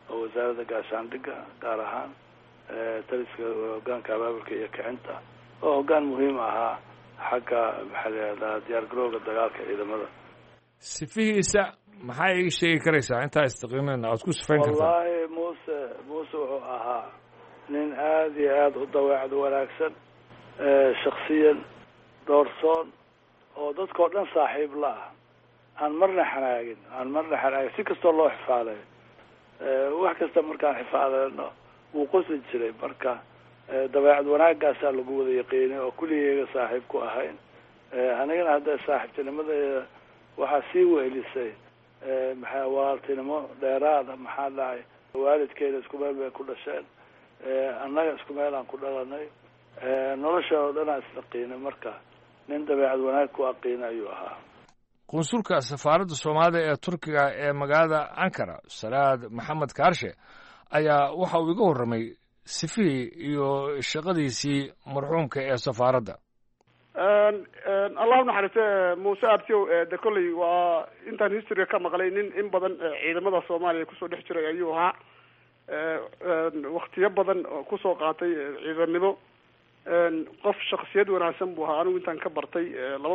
oo wasaaradda gaashaandhigga gaar ahaan taliska hoggaanka abaabulka iyo kicinta oo hoggaan muhiim ahaa xagga maxaa la yidhahdaa diyaargarowga dagaalka ciidamada. sifihiisa maxaa ii sheegi karaysaa intaa istiqiimeen aad ku sifayn kartaa? wallaahi muuse wuxuu ahaa nin aada iyo aada u dabeecad wanaagsan, shaksiyan doorsoon oo dadkao dhan saaxiib la ah, aan marna xanaagin si kastoo loo xifaalayo. wax kasta markaan xifaaleyno wuu qosi jiray, marka dabeecad wanaagaasaa lagu wada yaqiinay oo kulligeyga saaxiib ku ahayn. anigana hadda saaxiibtinimadeeda waxaa sii wehelisay walaaltinimo dheeraada. maxaa dhacay, waalidkeena isku meel bay ku dhasheen, annaga isku meel aan ku dhalanay, nolosha oo dhan aan isnaqiinay, marka nin dabeecad wanaag ku aqiina ayuu ahaa. qunsulka safaaradda soomaalida ee turkiga ee magaalada ankara salaad maxamed kaarshe ayaa waxa uu iga warramay sifihii iyo shaqadiisii marxuumka ee safaaradda. allah u naxariiste muuse abtiyow de kolley waa intaan historyga ka maqlay nin in badan ciidamada soomaaliya kusoo dhex jiray ayuu ahaa. waktiyo badan kusoo qaatay ciidannimo. qof shaksiyad wanaagsan buu ahaa. anigu intaan ka bartay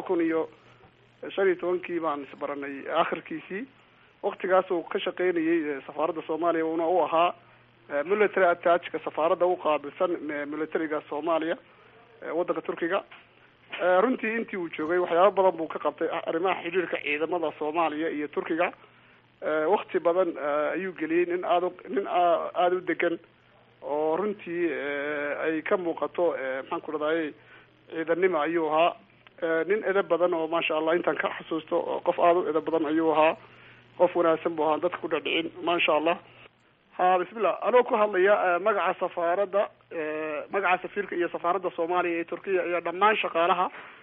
2015 baan isbaranay akhirkiisii. waktigaasuu ka shaqaynayay safaaradda soomaaliya una u ahaa military attachka safaaradda u qaabilsan militariga soomaaliya waddanka turkiga. runtii intii uu joogay waxyaaba badan buu ka qabtay arrimaha xiriirka ciidamada soomaaliya iyo turkiga. wakti badan ayuu geliyey. nin aada u degan oo runtii ay ka muuqato maxaan ku dhahdaye ciidannimo ayuu ahaa. nin edeb badan oo maasha allah intaan ka xasuusto qof aada u edeb badan ayuu ahaa. qof wanaagsan buu ahaa, dadka ku dhadhicin maasha allah. ha bismillah, anoo ku hadlaya magaca safaaradda, magaca safiirka iyo safaaradda soomaaliya ee turkiya iyo dhammaan shaqaalaha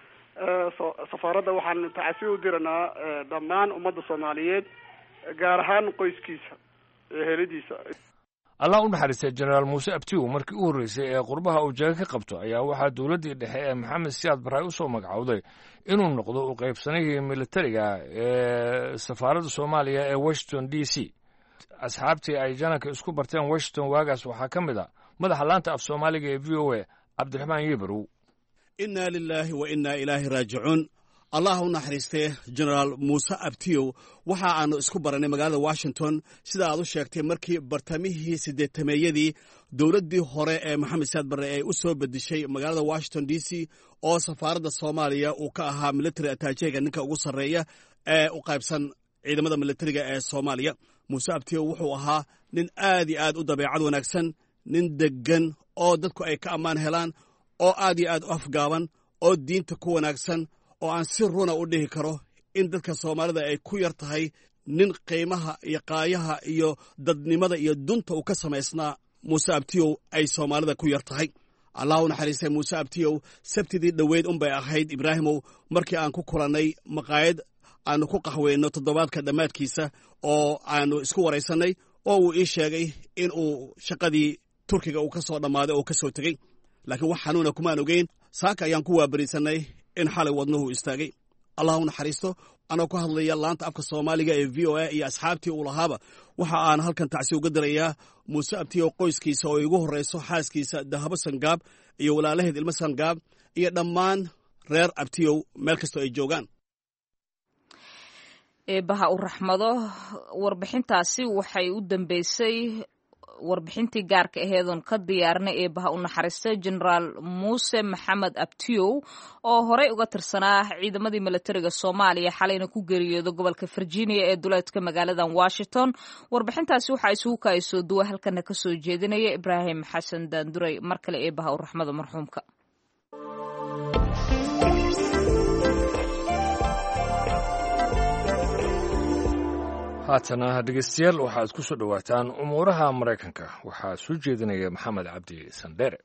safaaradda waxaan tacasiyo u diranaa dhammaan ummadda soomaaliyeed, gaar ahaan qoyskiisa eheladiisa. allah u naxariistay jenaraal muuse abtiw markii u horreysay ee qurbaha uu jaga ka qabto ayaa waxaa dowladdii dhexe ee maxamed siyaad barre u soo magacowday inuu noqdo u qaybsanayii militariga ee safaaradda soomaaliya ee washington d c. asxaabtii ay jananka isku barteen washington waagaas waxaa ka mid a madaxa laanta af soomaaliga ee v o a cabdiraxmaan yibarow. innaa lilaahi wa innaa ilaahi raajicuun. allah u naxariistee jenaraal muuse abtiyow waxa aanu isku barannay magaalada washington sida aad u sheegtay markii bartamihii 80meeyadii dowladdii hore ee maxamed siyaad barre ay u soo bedishay magaalada washington d c oo safaaradda soomaaliya uu ka ahaa military attachega ninka ugu sarreeya ee u qaybsan ciidamada militariga ee soomaaliya. muuse abtiyow wuxuu ahaa nin aad iyo aad u dabeecad wanaagsan, nin deggan oo dadku ay ka ammaan helaan, oo aad iyo aad u afgaaban, oo diinta ku wanaagsan, oo aan si runa u dhihi karo in dadka soomaalida ay ku yar tahay nin qiimaha iyo qaayaha iyo dadnimada iyo dunta uu ka samaysnaa muuse abtiyow ay soomaalida ku yar tahay. allah u naxariistay muuse abtiyow sabtidii dhoweyd unbay ahayd ibraahimow markii aan ku kulannay maqaayad aanu ku qaxweyno toddobaadka dhammaadkiisa oo aanu isku waraysannay oo uu ii sheegay in uu shaqadii turkiga uu ka soo dhammaaday oo ka soo tegey. laakiin wax xanuuna kumaan ogeyn. saaka ayaan ku waabariisannay in xalay wadnuhu istaagay. allah u naxariisto. anoo ku hadlaya laanta afka soomaaliga ee v o a iyo asxaabtii uu lahaaba waxa aan halkan tacsi uga dirayaa muuse abtiyow qoyskiisa oo igu horrayso xaaskiisa dahabo sangaab iyo walaalaheed ilmo sangaab iyo dhammaan reer abtiyow meel kastoo ay joogaan. eebbaha u raxmado. warbixintaasi waxay u dambeysay warbixintii gaarka aheedoon ka diyaarinay eebbaha u naxariistay jenaraal muuse maxamed abtiyow oo horey uga tirsanaa ciidamadii militariga soomaaliya xalayna ku geeriyooda gobolka virginia ee duleedka magaaladan washington. warbixintaasi waxaa isugu kaayasoo duwa halkana ka soo jeedinaya ibraahim xasan daanduray. mar kale eebbaha u raxmado marxuumka. haatana dhegeystayaal waxaad ku soo dhowaataan umuuraha maraykanka. waxaa soo jeedinaya maxamed cabdi sandheere.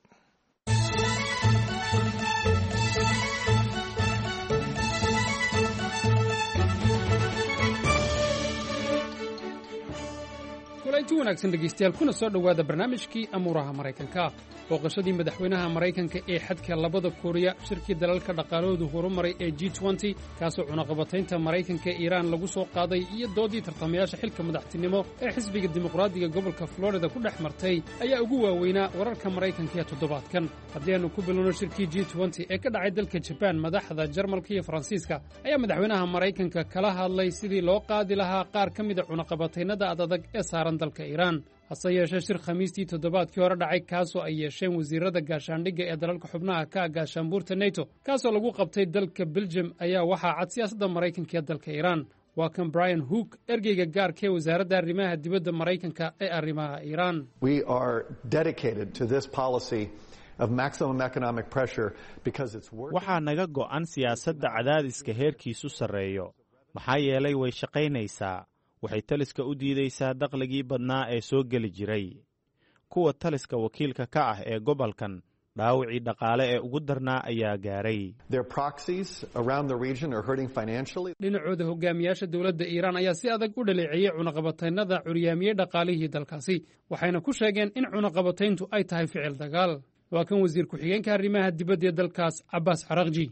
kulanti kulanti wanaagsan dhegaystayaal kuna soo dhowaada barnaamijkii amuuraha maraykanka booqashadii madaxweynaha maraykanka ee xadka labada kuuriya shirkii dalalka dhaqaalahoodu horumaray ee G20 kaasoo cunaqabataynta maraykanka ee iiraan lagu soo qaaday iyo doodii tartamayaasha xilka madaxtinimo ee xisbiga dimuqraadiga gobolka Florida ku dhex martay ayaa ugu waaweynaa wararka maraykanka ee toddobaadkan haddii aanu ku bilowno shirkii G20 ee ka dhacay dalka Japan madaxda Jarmalka iyo Faransiiska ayaa madaxweynaha maraykanka kala hadlay sidii loo qaadi lahaa qaar ka mid ah cunaqabataynada adag ee saaran dalka Iiraan hase yeeshee shir khamiistii toddobaadkii hore dhacay kaasoo ay yeesheen wasiirada gaashaandhigga ee dalalka xubnaha ka gaashaanbuurta NATO kaasoo lagu qabtay dalka Belgium ayaa waxaa cad siyaasadda maraykanka ee dalka Iiraan waa kan Brian Hook ergeyga gaarka ee wasaaradda arrimaha dibadda maraykanka ee arrimaha Iiraan We are dedicated to this policy of maximum economic pressure because it's working. Waxaa naga go'an siyaasadda cadaadiska heerkiisu sarreeyo maxaa yeelay way shaqaynaysaa waxay taliska u diidaysaa dakhligii badnaa ee soo geli jiray kuwa taliska wakiilka ka ah ee gobolkan dhaawacii dhaqaale ee ugu darnaa ayaa gaaray dhinacooda hogaamiyaasha dowladda Iiraan ayaa si adag u dhaleeceeyay cunaqabataynada curyaamiyey dhaqaalihii dalkaasi waxayna ku sheegeen in cunaqabatayntu ay tahay ficil dagaal waa kan wasiir ku-xigeenka arrimaha dibadda ee dalkaas Abbas Araqji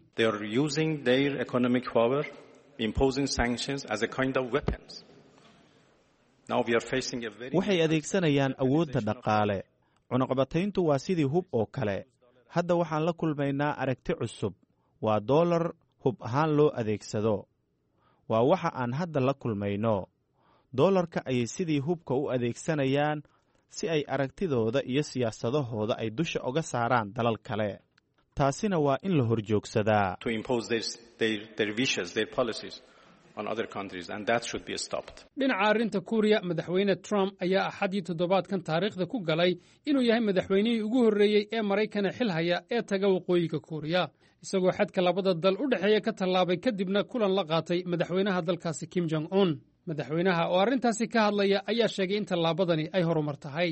waxay adeegsanayaan awoodda dhaqaale cunaqabatayntu waa sidii hub oo kale hadda waxaan la kulmaynaa aragti cusub waa doolar hub ahaan loo adeegsado waa waxa aan hadda la kulmayno doolarka ayay sidii hubka u adeegsanayaan si ay aragtidooda iyo siyaasadahooda ay dusha uga saaraan dalal kale taasina waa in la horjoogsadaa dhinaca arrinta kuuriya madaxweyne Trump ayaa axadii toddobaadkan taariikhda ku galay inuu yahay madaxweynihii ugu horreeyey ee Maraykana xil haya ee taga waqooyiga Kuuriya isagoo xadka labada dal u dhexeeya ka tallaabay kadibna kulan la qaatay madaxweynaha dalkaasi Kim Jong Un madaxweynaha oo arrintaasi ka hadlaya ayaa sheegay in tallaabadani ay horumar tahay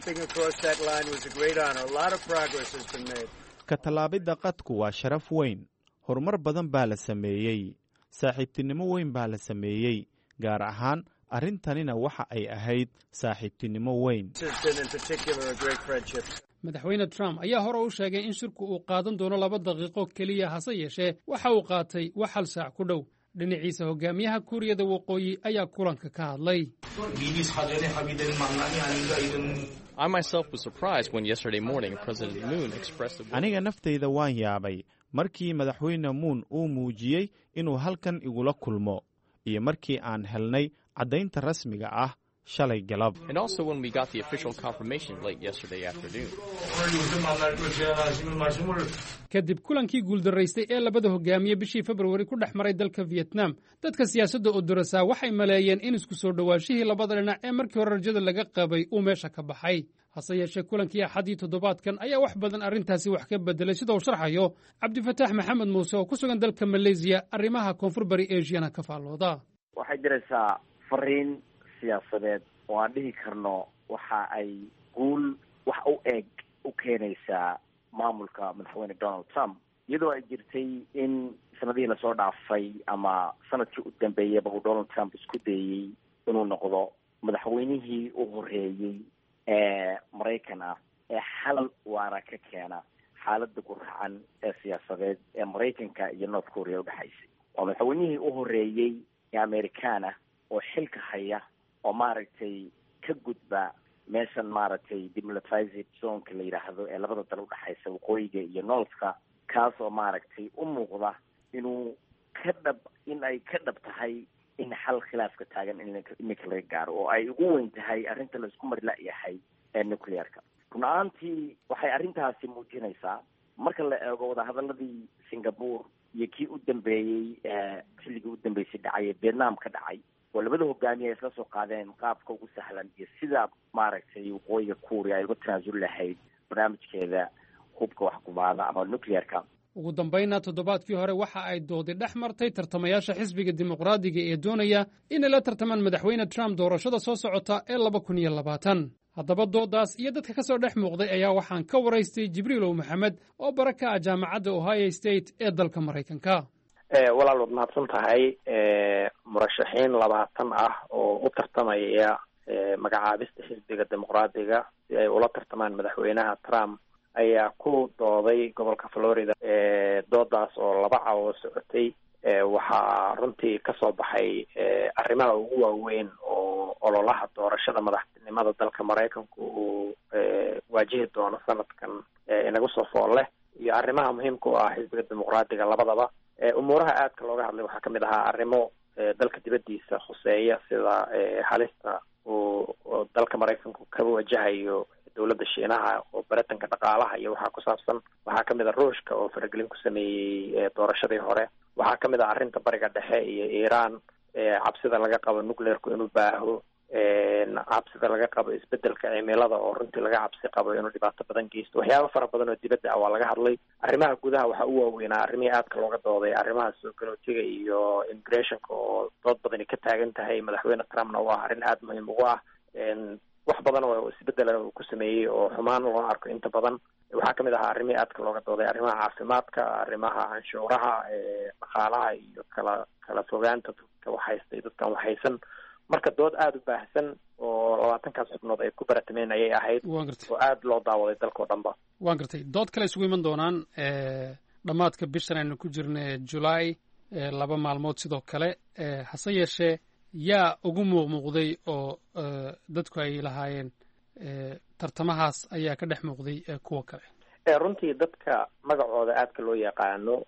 ka tallaabidda qadku waa sharaf weyn horumar badan baa la sameeyey saaxiibtinimo weyn baa la sameeyey gaar ahaan arrintanina waxa ay ahayd saaxiibtinimo weyn madaxweyne Trump ayaa hore u sheegay in shirku uu qaadan doono 2 daqiiqo keliya hase yeeshee waxa uu qaatay wax hal saac ku dhow dhinaciisa hogaamiyaha Kuuriyada Waqooyi ayaa kulanka ka hadlay aniga naftayda waan yaabay markii madaxweyne Moon uu muujiyey inuu halkan igula kulmo iyo markii aan helnay caddaynta rasmiga ah shalay galab kadib kulankii guuldaraystay ee labada hogaamiye bishii February ku dhex maray dalka Vietnam dadka siyaasadda oo darasaa waxay maleeyeen in isku soo dhawaashihii labada dhinac ee markii hore rajada laga qabay uu meesha ka baxay hase yeeshee kulankii axadii toddobaadkan ayaa wax badan arrintaasi wax ka bedelay sida uu sharxayo Cabdifataax Maxamed Muuse oo ku sugan dalka Malaysia arrimaha koonfur bari Asiana ka faallooda waxay jiraysaa fariin siyaasadeed oo aan dhihi karno waxa ay guul wax u eg u keenaysaa maamulka madaxweyne Donald Trump iyadoo ay jirtay in sanadihii lasoo dhaafay ama sanadkii u dambeeyaba uu Donald Trump isku dayey inuu noqdo madaxweynihii u horeeyey ee Maraykan ah ee xal waara ka keena xaaladda guracan ee siyaasadeed ee Maraykanka iyo North Korea u dhaxaysay waa madaxweynihii u horeeyey ee Amerikaana oo xilka haya oo maaragtay ka gudba meeshan maaragtay demilitarized zonka la yidhaahdo ee labada dal u dhaxaysa waqooyiga iyo northka kaas oo maaragtay u muuqda inuu in ay ka dhab tahay in xal khilaafka taagan iminka laga gaaro oo ay ugu weyn tahay arrinta la isku mari la-yahay ee nuclearka run ahaantii waxay arrintaasi muujinaysaa marka la eego wadahadaladii Singapore iyo kii u dambeeyey xilligii u dambeysay dhacay ee Vietnam ka dhacay oo labada hogaamiye isla soo qaadeen qaabka ugu sahlan iyo sida maaragtay waqooyiga Kuuriya ay uga tanaasuli lahayd barnaamijkeeda hubka wax kubaada ama nuclearka ugu dambayna toddobaadkii hore waxa ay doodi dhex martay tartamayaasha xisbiga dimuqraadiga ee doonaya inay la tartamaan madaxweyne Trump doorashada soo socota ee 2020 haddaba doodaas iyo dadka ka soo dhex muuqday ayaa waxaan ka waraystay Jibriil Maxamed oo baraka ah jaamacadda Ohio State ee dalka Maraykanka walaal waad mahadsan tahay murashaxiin 20 ah oo u tartamaya magacaabista xisbiga dimuqraadiga si ay ula tartamaan madaxweynaha Trump ayaa ku dooday gobolka Florida doodaas oo 2 cawo socotay waxaa runtii kasoo baxay arrimaha ugu waaweyn oo ololaha doorashada madaxtinimada dalka Mareykanku uu waajihi doono sanadkan inagu soo fool leh iyo arrimaha muhiimka ah xisbiga dimuqraadiga labadaba umuuraha aadka looga hadlay waxaa kamid ahaa arrimo dalka dibadiisa khuseeya sida halista oo dalka Mareykanku ka wajahayo dawladda Shiinaha oo baratanka dhaqaalaha iyo waxa ku saabsan waxaa kamid ah Ruushka oo faragelin ku sameeyay doorashadii hore waxaa kamid ah arrinta bariga dhexe iyo Iran cabsida laga qabo nuclearku inuu baaho cabsida laga qabo isbedelka cimilada oo runtii laga cabsi qabo inuu dhibaato badan geysto waxyaabo fara badan oo dibadda ah waa laga hadlay arrimaha gudaha waxa uu waaweynaa arrimihii aadka looga dooday arrimaha soo galootiga iyo immigrationka oo dood badani ka taagan tahay madaxweyne Trumpna waa arrin aad muhiim ugu ah wax badan oo isbedel uu ku sameeyay oo xumaan loo arko inta badan waxaa kamid ahaa arrimihii aadka looga dooday arrimaha caafimaadka arrimaha canshuuraha dhaqaalaha iyo kala fogaanta dadka waxaystay dadkan waxaysan marka dood aada u baahsan oo 20kaas xubnood ay ku baratameen ayay ahayd oo aad loo daawaday dalka oo dhanba waan gartay dood kale isugu iman doonaan dhammaadka bishan aynu ku jirnay July 2 maalmood sidoo kale hase yeeshee yaa ugu muuqday oo dadku ay lahaayeen tartamahaas ayaa ka dhex muuqday kuwa kale runtii dadka magacooda aadka loo yaqaano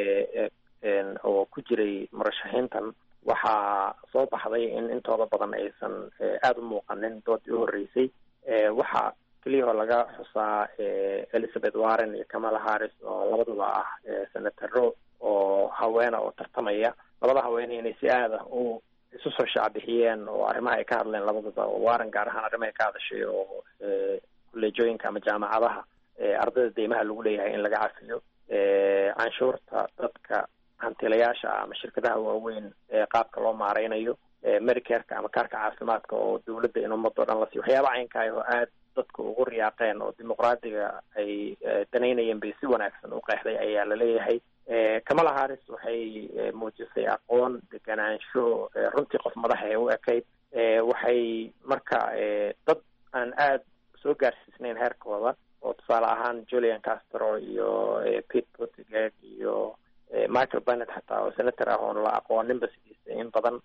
oo ku jiray murashaxiintan waxaa soo baxday in intooda badan aysan aada u muuqanin doodii u horreysay waxaa keliya laga xusaa Elizabeth Warren iyo Kamala Harris oo labaduba ah senataro oo haweena oo tartamaya labada haweeney inay si aad ah u isu soo shacbixiyeen oo arrimaha ay ka hadleen labaduba Warren gaar ahaan arrimaha ay ka hadashay oo kolleejooyinka ama jaamacadaha ardayda deymaha lagu leeyahay in laga cafiyo canshuurta dadka hantilayaasha ama shirkadaha waaweyn qaabka loo maareynayo Medicare-ka ama kaarka caafimaadka oo dawladda in ummadoo dhan la siiyo waxyaaba caynkaah oo aad dadka ugu riyaaqeen oo dimuqraadiga ay danaynayeen bay si wanaagsan u qeexday ayaa la leeyahay Kamala Harris waxay muujisay aqoon deganaansho runtii qof madaxa ee u ekayd waxay marka dad aan aad soo gaarsiisnayn heerkooda oo tusaale ahaan Julian Castro iyo Pete Buttigieg iyo Michael Bennet xataa oo senator ah oo la aqooninba sidiisa in badan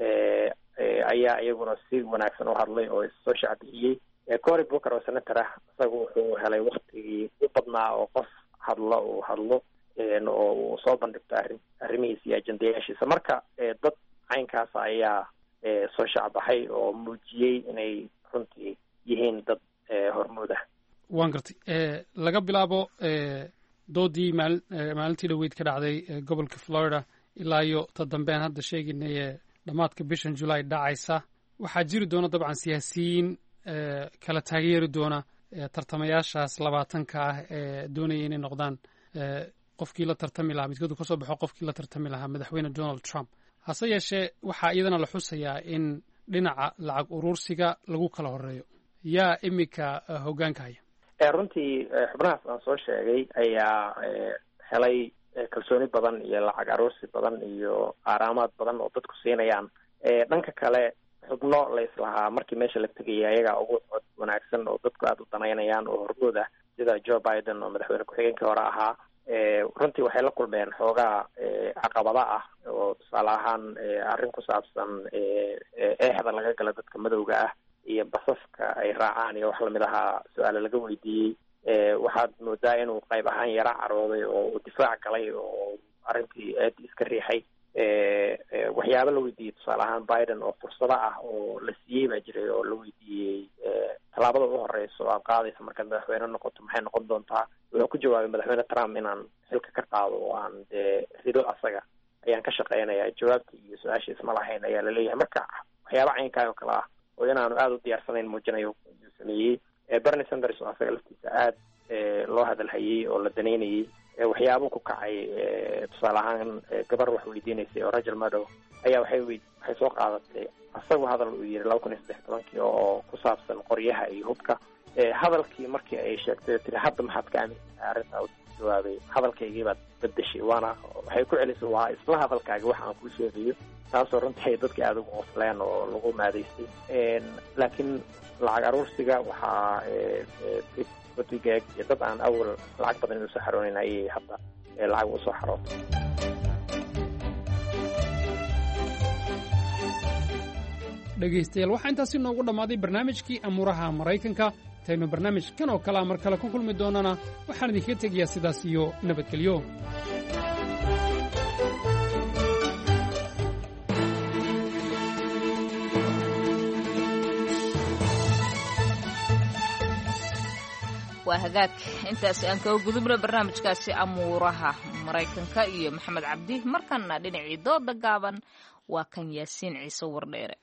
ayaa iyaguna si wanaagsan u hadlay oo soo shacbiyey Cory Booker oo senator ah isagu wuxuu helay waqtigii u badnaa oo qof hadlo oo uu soo bandhigto arrimihiisa iyo ajendayaashiisa marka dad caynkaas ayaa soo shacbaxay oo muujiyey inay runtii yihiin dad hormuud ah waan gartay laga bilaabo doodii maalintii dhaweyd ka dhacday gobolka Florida ilaa iyo ta dambean hadda sheegaynay dhammaadka bishan July dhacaysa waxaa jiri doona dabcan siyaasiyiin kala taageeri doona tartamayaashaas 20ka ah ee doonaya inay noqdaan qofkii la tartami lahaa midkood ka soo baxo qofkii la tartami lahaa madaxweyne Donald Trump hase yeeshee waxaa iyadana la xusayaa in dhinaca lacag urursiga lagu kala horeeyo yaa imika hoggaanka haya runtii xubnahaas aan soo sheegay ayaa helay kalsooni badan iyo lacag aruursi badan iyo qaaraamaad badan oo dadku siinayaan dhanka kale xubno la islahaa markii meesha la tegaya ayagaa ugu cod wanaagsan oo dadku aada u danaynayaan oo hormuud ah sida Joe Biden oo madaxweyne ku-xigeenkii hore ahaa runtii waxay la kulmeen xoogaa caqabada ah oo tusaale ahaan arrin ku saabsan eexda laga gala dadka madowga ah iyo basaska ay raacaan iyo wax lamid ahaa su-aale laga weydiiyey waxaad moodaa inuu qayb ahaan yara carooday oo uu difaac galay oo arrintii aad iska riixay waxyaaba la weydiiyey tusaale ahaan Biden oo fursado ah oo la siiyey baa jiray oo la weydiiyey tallaabada u horeyso aad qaadaysa markaad madaxweyne noqoto maxay noqon doontaa wuxuu ku jawaabay madaxweyne Trump inaan xilka ka qaado oo aan dee rido asaga ayaan ka shaqeynayaa jawaabtii iyo su-aashiis ma lahayn ayaa la leeyahay marka waxyaaba caynkaa oo kale ah oo inaanu aada u diyaarsanayn muujinayo ayuu sameeyey Bernie Sanders oo asaga laftiisa aad loo hadalhayey oo la danaynayey waxyaabo ku kacay tusaale ahaan gabar wax weydiinaysay oo Rachel Maddow ayaa waxay soo qaadatay asagu hadal uu yiri 2013 oo ku saabsan qoryaha iyo hubka hadalkii markii ay sheegtay tiri hadda maxaad ka aaminsan arrinta u jawaabay hadalkaygii baad bedeshay waana waxay ku celisay waa isla hadalkaaga waxa aan kuu sheegayo taasoo runtii dadka aada ugu qosleen oo lagu maadaystay laakiin lacag aruursiga waxaa wadigeeg iyo dad aan awal lacag badan inuu soo xaroonin ayay hadda lacag u soo xarootay. dhegaystayaal waxaa intaasi noogu dhammaaday barnaamijkii amuuraha maraykanka intaynu barnaamijkan oo kalea mar kale ku kulmi doonana waxaan idinkaga tegayaa sidaas iyo nabadgelyo. waa hagaag intaasi aan kaga gudubna barnaamijkaasi amuuraha maraykanka iyo maxamed cabdi. markanna dhinacii dooda gaaban waa kan yaasiin ciise wardheere.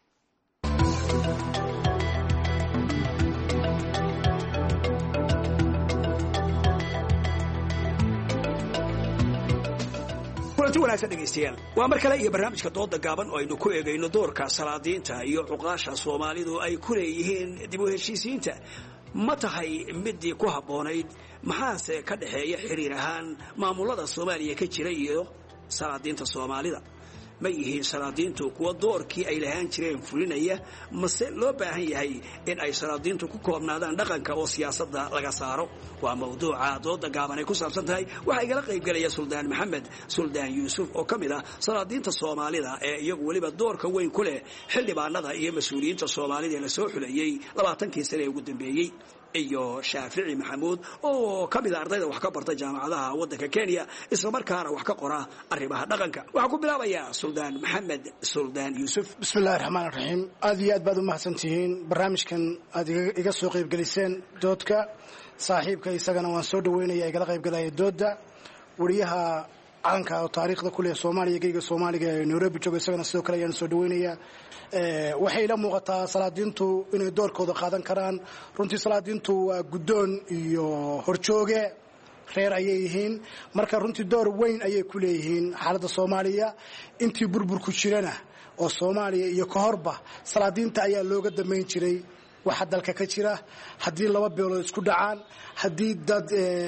kulanti wanaagsan dhegaystayaal waa mar kale iyo barnaamijka dooda gaaban oo aynu ku eegayno doorka salaadiinta iyo cuqaasha soomaalidu ay ku leeyihiin dib u heshiisiinta ma tahay midii ku habboonayd maxaase ka dhexeeya xiriir ahaan maamulada soomaaliya ka jira iyo salaadiinta soomaalida ma yihiin salaadiintu kuwa doorkii ay lahaan jireen fulinaya mase loo baahan yahay in ay salaadiintu ku koobnaadaan dhaqanka oo siyaasadda laga saaro waa mawduuca dooda gaaban ay ku saabsan tahay waxaa igala qaybgelaya suldaan maxamed suldaan yuusuf oo ka mid ah salaadiinta soomaalida ee iyagu weliba doorka weyn ku leh xildhibaanada iyo mas-uuliyiinta soomaalida ee lasoo xuleeyey 20kii sane ee ugu dambeeyey iyo shaafici maxamuud oo ka mid ah ardayda wax ka barta jaamacadaha waddanka Kenya isla markaana wax ka qora arrimaha dhaqanka waxaa ku bilaabaya suldaan maxamed suldaan yuusuf. bismillaahir rahmaanir rahiim aad iyo aad baad u mahadsantihiin barnaamijkan aad iga soo qaybgeliseen doodka saaxiibka isagana waan soo dhaweynaya igala qaybgalaya dooda wariyaha caanka oo taariikhda ku leh Soomaaliya geyga Soomaaliga ee Nairobi jooga isagana sidoo kale ayaan soo dhaweynaya waxay la muuqataa salaadiintu inay doorkooda qaadan karaan runtii salaadiintu waa guddoon iyo horjooge reer ayay yihiin marka runtii door weyn ayay ku leeyihiin xaaladda Soomaaliya intii burburku jirana oo Soomaaliya iyo ka horba salaadiinta ayaa looga damayn jiray waxa dalka ka jira haddii laba beelood isku dhacaan haddii dad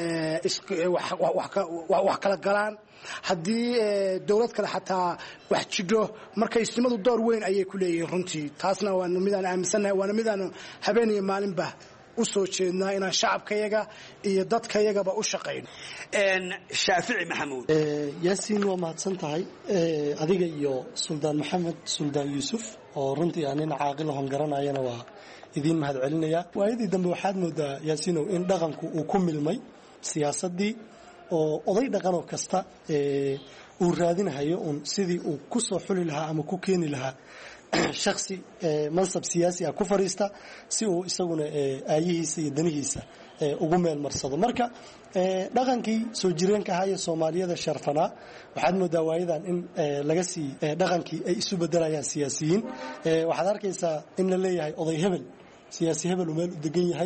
wax kala galaan haddii dawlad kale xataa wax jidho marka isnimadu door weyn ayay ku leeyihiin runtii taasna waa midaan aaminsanahay waana midaan habeen iyo maalinba u soo jeednaa inaan shacabkayaga iyo dadkayagaba u shaqayno. shaafici maxamuud. yaasiin waa mahadsan tahay adiga iyo suldaan maxamed suldaan yuusuf oo runtii aan nin caaqil ahon garanayana waa idiin mahad celinaya. waayadii dambe waxaad moodaa yaasiinow in dhaqanku uu ku milmay siyaasaddii oo oday dhaqanoo kasta uu raadinahayo un sidii uu ku soo xuli lahaa ama ku keeni lahaa shakhsi mansab siyaasi ah ku fadhiista si uu isaguna aayihiisa iyo danihiisa ugu meel marsado. marka dhaqankii soo jireenka ahaa ee Soomaaliyada sharfanaa waxaad moodaa waayadan in laga sii dhaqankii ay isu bedelayaan siyaasiyiin. waxaad arkaysaa in la leeyahay oday hebel siyaasi hebel uu meel u degan yahay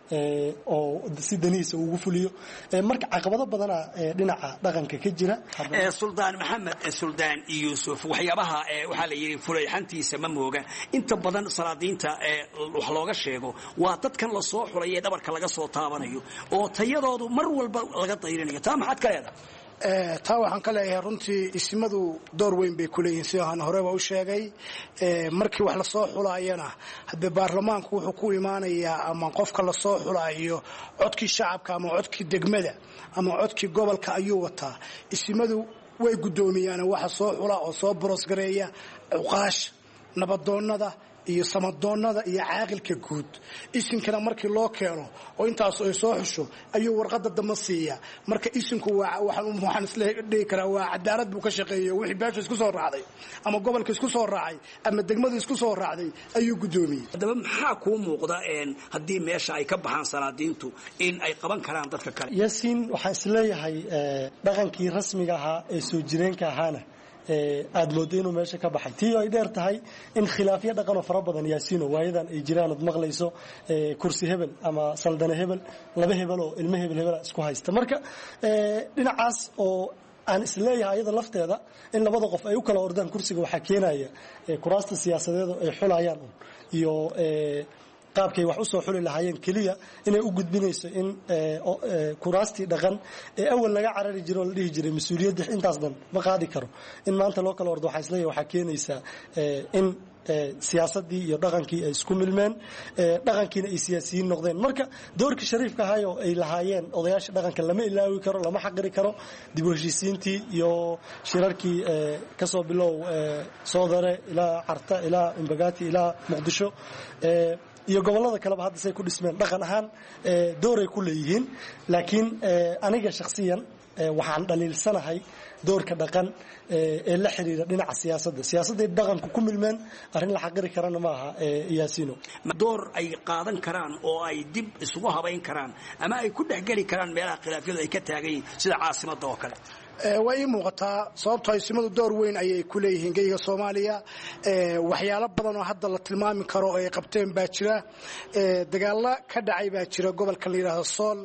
oo si danihiisa ugu fuliyo marka caqabado badana dhinaca dhaqanka ka jira. suldaan maxamed suldaan yuusuf waxyaabaha waxaa la yiri fulayxantiisa ma mooga inta badan salaadiinta wax looga sheego waa dadkan la soo xulay ee dhabarka laga soo taabanayo oo tayadoodu mar walba laga dayrinayo taa maxaad ka leedahay? taa waxaan ka leeyahay runtii ismadu door weyn bay ku leeyihiin sida aan horeba u sheegay markii wax la soo xulaayana haddii baarlamaanku wuxuu ku imaanayaa ama qofka la soo xulaayo codkii shacabka ama codkii degmada ama codkii gobolka ayuu wataa ismadu way guddoomiyaan waxa soo xula oo soo borosgareeya cuqaash nabadoonnada iyo samadoonnada iyo caaqilka guud isinkana markii loo keeno oo intaas ay soo xusho ayuu warqadda dama siiya marka isinku waxaan isla dhigi karaa waa cadaalad buu ka shaqeeyay wixii beesha isku soo raacday ama gobolka isku soo raacay ama degmada isku soo raacday ayuu guddoomiyey. haddaba maxaa kuu muuqda haddii meesha ay ka baxaan salaadiintu in ay qaban karaan dadka kale? yaasiin waxaan isleeyahay dhaqankii rasmiga ahaa ee soo jireenka ahaana aad moodo inuu meesha ka baxay tii ay dheer tahay in khilaafyo dhaqan oo fara badan yaasiino waayadan ay jiraan ad maqlayso kursi hebel ama saldane hebel laba hebel oo ilmo hebel isku haysta marka dhinacaas oo aan isleeyahay iyada lafteeda in labada qof ay u kala ordaan kursiga waxaa keenaya kuraasta siyaasadeed oo ay xulayaan iyo qaabkay wax u soo xuli lahaayeen keliya inay u gudbinayso in kuraastii dhaqan ee awal laga carari jiro oo la dhihi jiray mas-uuliyadda intaas dhan ma qaadi karo in maanta loo kala ordo waxaa isleeyahay waxaa keenaysaa in siyaasadii iyo dhaqankii ay isku milmeen dhaqankiina ay siyaasiyiin noqdeen marka doorkii shariifka ahaayoo ay lahaayeen odayaasha dhaqanka lama ilaawi karo lama xaqiri karo dib u heshiisiintii iyo shirarkii kasoo bilow soodare ilaa carta ilaa imbagaati ilaa muqdisho iyo gobollada kaleba hadda say ku dhismeen dhaqan ahaan dooray ku leeyihiin laakiin aniga shakhsiyan waxaan dhaliilsanahay doorka dhaqan ee la xiriira dhinaca siyaasadday dhaqanku ku milmeen arrin la xaqiri karana ma aha yaasiino door ay qaadan karaan oo ay dib isugu habayn karaan ama ay ku dhexgeli karaan meelaha khilaafyadu ay ka taagan yihiin sida caasimadda oo kale way ii muuqataa sababtoo isimadu door weyn ayay ku leeyihiin geyga Soomaaliya waxyaalo badan oo hadda la tilmaami karo oo ay qabteen baa jira dagaalo ka dhacay baa jira gobolka la yiraahdo Sool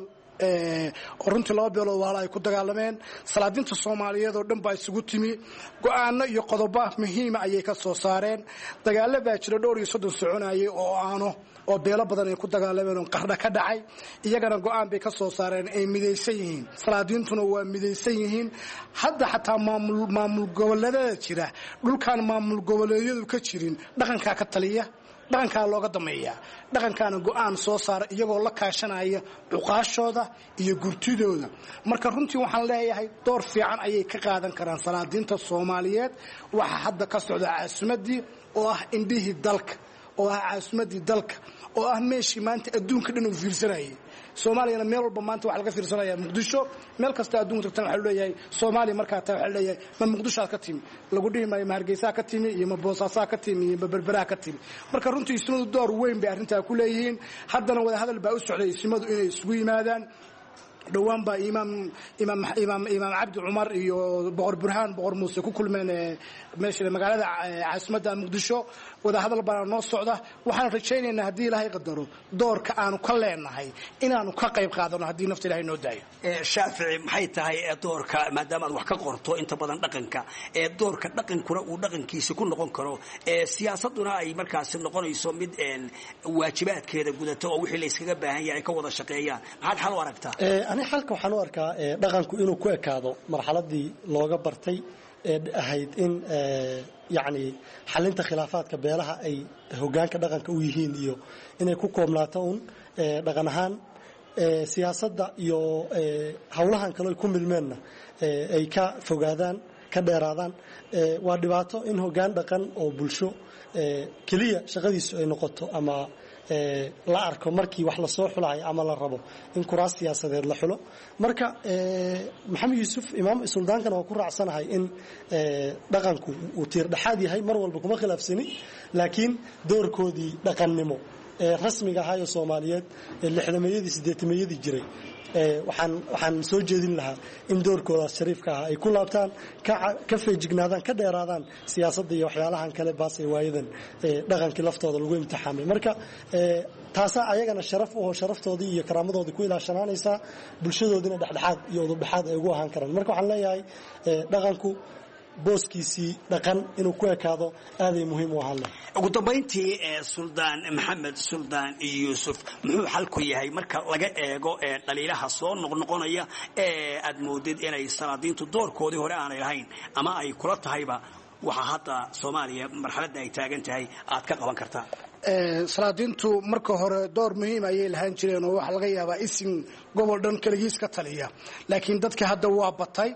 oo runtii 2 beelood waala ay ku dagaalameen salaadinta Soomaaliyeed oo dhan baa isugu timi go'aano iyo qodobo muhiim ah ayay ka soo saareen dagaalo baa jira dhowr iyo 30 soconayay oo beelo badan ay ku dagaalameen oo qardha ka dhacay iyagana go'aan bay ka soo saareen ay midaysan yihiin salaadintuna waa midaysan yihiin hadda xataa maamul goboleedyada jira dhulkan maamul goboleedyadu ka jirin dhaqanka ka taliya dhaqanka looga dameeya dhaqankana go'aan soo saar iyagoo la kaashanaya cuqaashooda iyo gurtidooda marka runtii waxaan leeyahay door fiican ayay ka qaadan karaan salaadinta Soomaaliyeed waxa hadda ka socda caasimadii oo ah indhihii dalka oo ah caasimadii dalka oo ah meeshii maanta adduunka dhan u fiirsanayay Soomaaliya meel walba maanta waxa laga fiirsanayaa Muqdisho meel kasta adduunka tagtan waxa leeyahay Soomaaliya marka taa waxa leeyahay ma Muqdisho ka timi lagu dhihi maayo Hargeysa ka timi iyo ma Boosaaso ka timi iyo ma Berbera ka timi marka runtii ismadu door weyn bay arrinta ku leeyihiin haddana wada hadal baa u socday ismadu inay isugu yimaadaan dhawaan baa imaam Cabdi Umar iyo boqor Burhaan boqor Muuse ku kulmeen meesha magaalada caasimadda Muqdisho wada hadal baa noo socda waxaan rajaynaynaa haddii Ilaahay qadaro doorka aanu ka leenahay inaanu ka qayb qaadano haddii nafta Ilaahay noo daayo Shaafici maxay tahay doorka maadaama aad wax ka qorto inta badan dhaqanka doorka dhaqankuna uu dhaqankiisa ku noqon karo siyaasaduna ay markaas noqonayso mid waajibaadkeeda gudato oo wixii la iskaga baahan yahay ka wada shaqeeyaan maxaad xal u aragtaa ani xalka waxaan u arkaa dhaqanku inuu ku ekaado marxaladii looga bartay ahayd in yani xalinta khilaafaadka beelaha ay hogaanka dhaqanka u yihiin iyo inay ku koobnaato un dhaqan ahaan siyaasadda iyo howlahan kale ku milmeenna ay ka fogaadaan ka dheeraadaan waa dhibaato in hogaan dhaqan oo bulsho keliya shaqadiisu ay noqoto ama la arko markii wax la soo xulayo ama la rabo in kuraas siyaasadeed la xulo marka maxamed yuusuf imaam suldaankan waa ku raacsanahay in dhaqanku uu tiir dhaxaad yahay mar walba kuma khilaafsani laakiin doorkoodii dhaqannimo rasmiga ahaa ee Soomaaliyeed 60meeyadii 80meeyadii jiray waxaan soo jeedin lahaa in doorkooda shariifka ah ay ku laabtaan ka feejignaadaan ka dheeraadaan siyaasadda iyo waxyaalahan kale baas ay waayadan dhaqankii laftooda lagu imtixaamay marka taasa ayagana sharaf oo sharaftoodii iyo karaamadoodii ku ilaashanaanaysa bulshadoodina dhexdhexaad iyo udubdhexaad ay ugu ahaan karaan marka waxaan leeyahay dhaqanku booskiisii dhaqan inuu ku ekaado aaday muhiim u ahaan ugu dambeyntii suldaan maxamed suldaan yuusuf muxuu xalku yahay marka laga eego dhaliilaha soo noqnoqonaya aad moodid inay salaadiintu doorkoodii hore aanay lahayn ama ay kula tahayba waxa hadda Soomaaliya marxaladda ay taagan tahay aad ka qaban kartaa salaadiintu marka hore door muhiim ayay lahaan jireen oo waxa laga yaabaa isin gobol dhan kaligiis ka taliya laakiin dadka hadda waa batay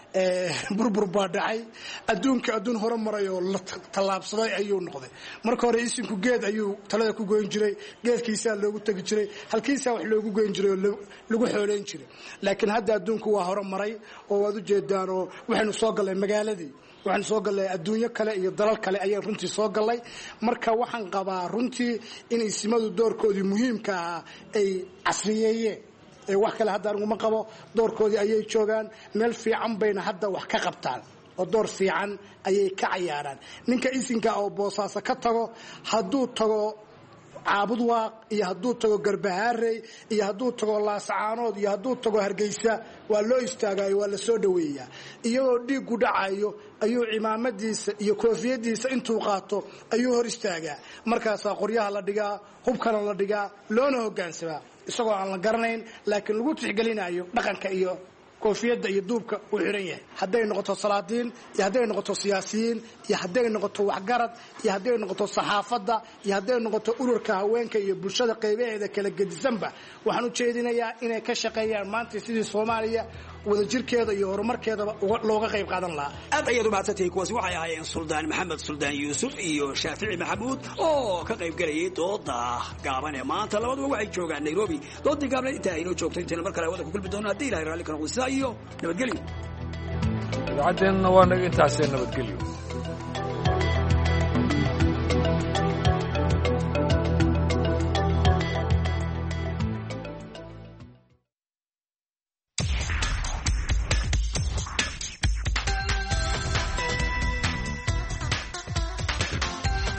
burbur baa dhacay adduun hore maray oo la tallaabsaday ayuu noqday marka hore isinku geed ayuu talada ku goyn jiray geedkiisa loogu tagi jiray halkiisa wax loogu goyn jiray oo lagu xooleyn jiray laakiin hadda adduunku waa hore maray oo waad u jeedaan oo waxaynu soo galay magaaladii waxaan soo galay adduunyo kale iyo dalal kale ayaan runtii soo galay marka waxaan qabaa runtii in isimadu doorkoodii muhiimka ah ay casriyeeyeen wax kale hadda anigu ma qabo doorkoodii ayay joogaan meel fiican bayna hadda wax ka qabtaan oo door fiican ayay ka cayaaraan ninka isinka oo Boosaaso ka tago hadduu tago caabud waaq iyo hadduu tago garbahaarey iyo hadduu tago laasacaanood iyo hadduu tago hargeysa waa loo istaagayo waa la soo dhoweeyaa iyagoo dhiiggu dhacayo ayuu cimaamadiisa iyo koofiyadiisa intuu qaato ayuu hor istaagaa markaasaa qoryaha la dhigaa hubkana la dhigaa loona hogaansamaa isagoo aan la garanayn laakiin lagu tixgelinayo dhaqanka iyo koofiyadda iyo duubka uu xiran yahay hadday noqoto salaadiin iyo hadday noqoto siyaasiyiin iyo hadday noqoto waxgarad iyo hadday noqoto saxaafadda iyo hadday noqoto ururka haweenka iyo bulshada qaybaheeda kala gedisanba waxaan u jeedinayaa inay ka shaqeeyaan maanta sidii Soomaaliya wadajirkeeda iyo horumarkeedaba looga qayb qaadan lahaa. aad ayaad u mahadsantahay. kuwaasi waxay ahaayeen Suldaan Maxamed Suldaan Yuusuf iyo Shaafici Maxamuud oo ka qayb galayay dooda gaaban ee maanta labaduba waxay joogaan Nairobi. doodii gaaban inta aynoo joogto inta mar kale wada ku kulmi doonaa haddii Ilaahay raalli ka noqdo. iyo nabadgelyo. idaacadeenna waa naga intaasee nabadgelyo.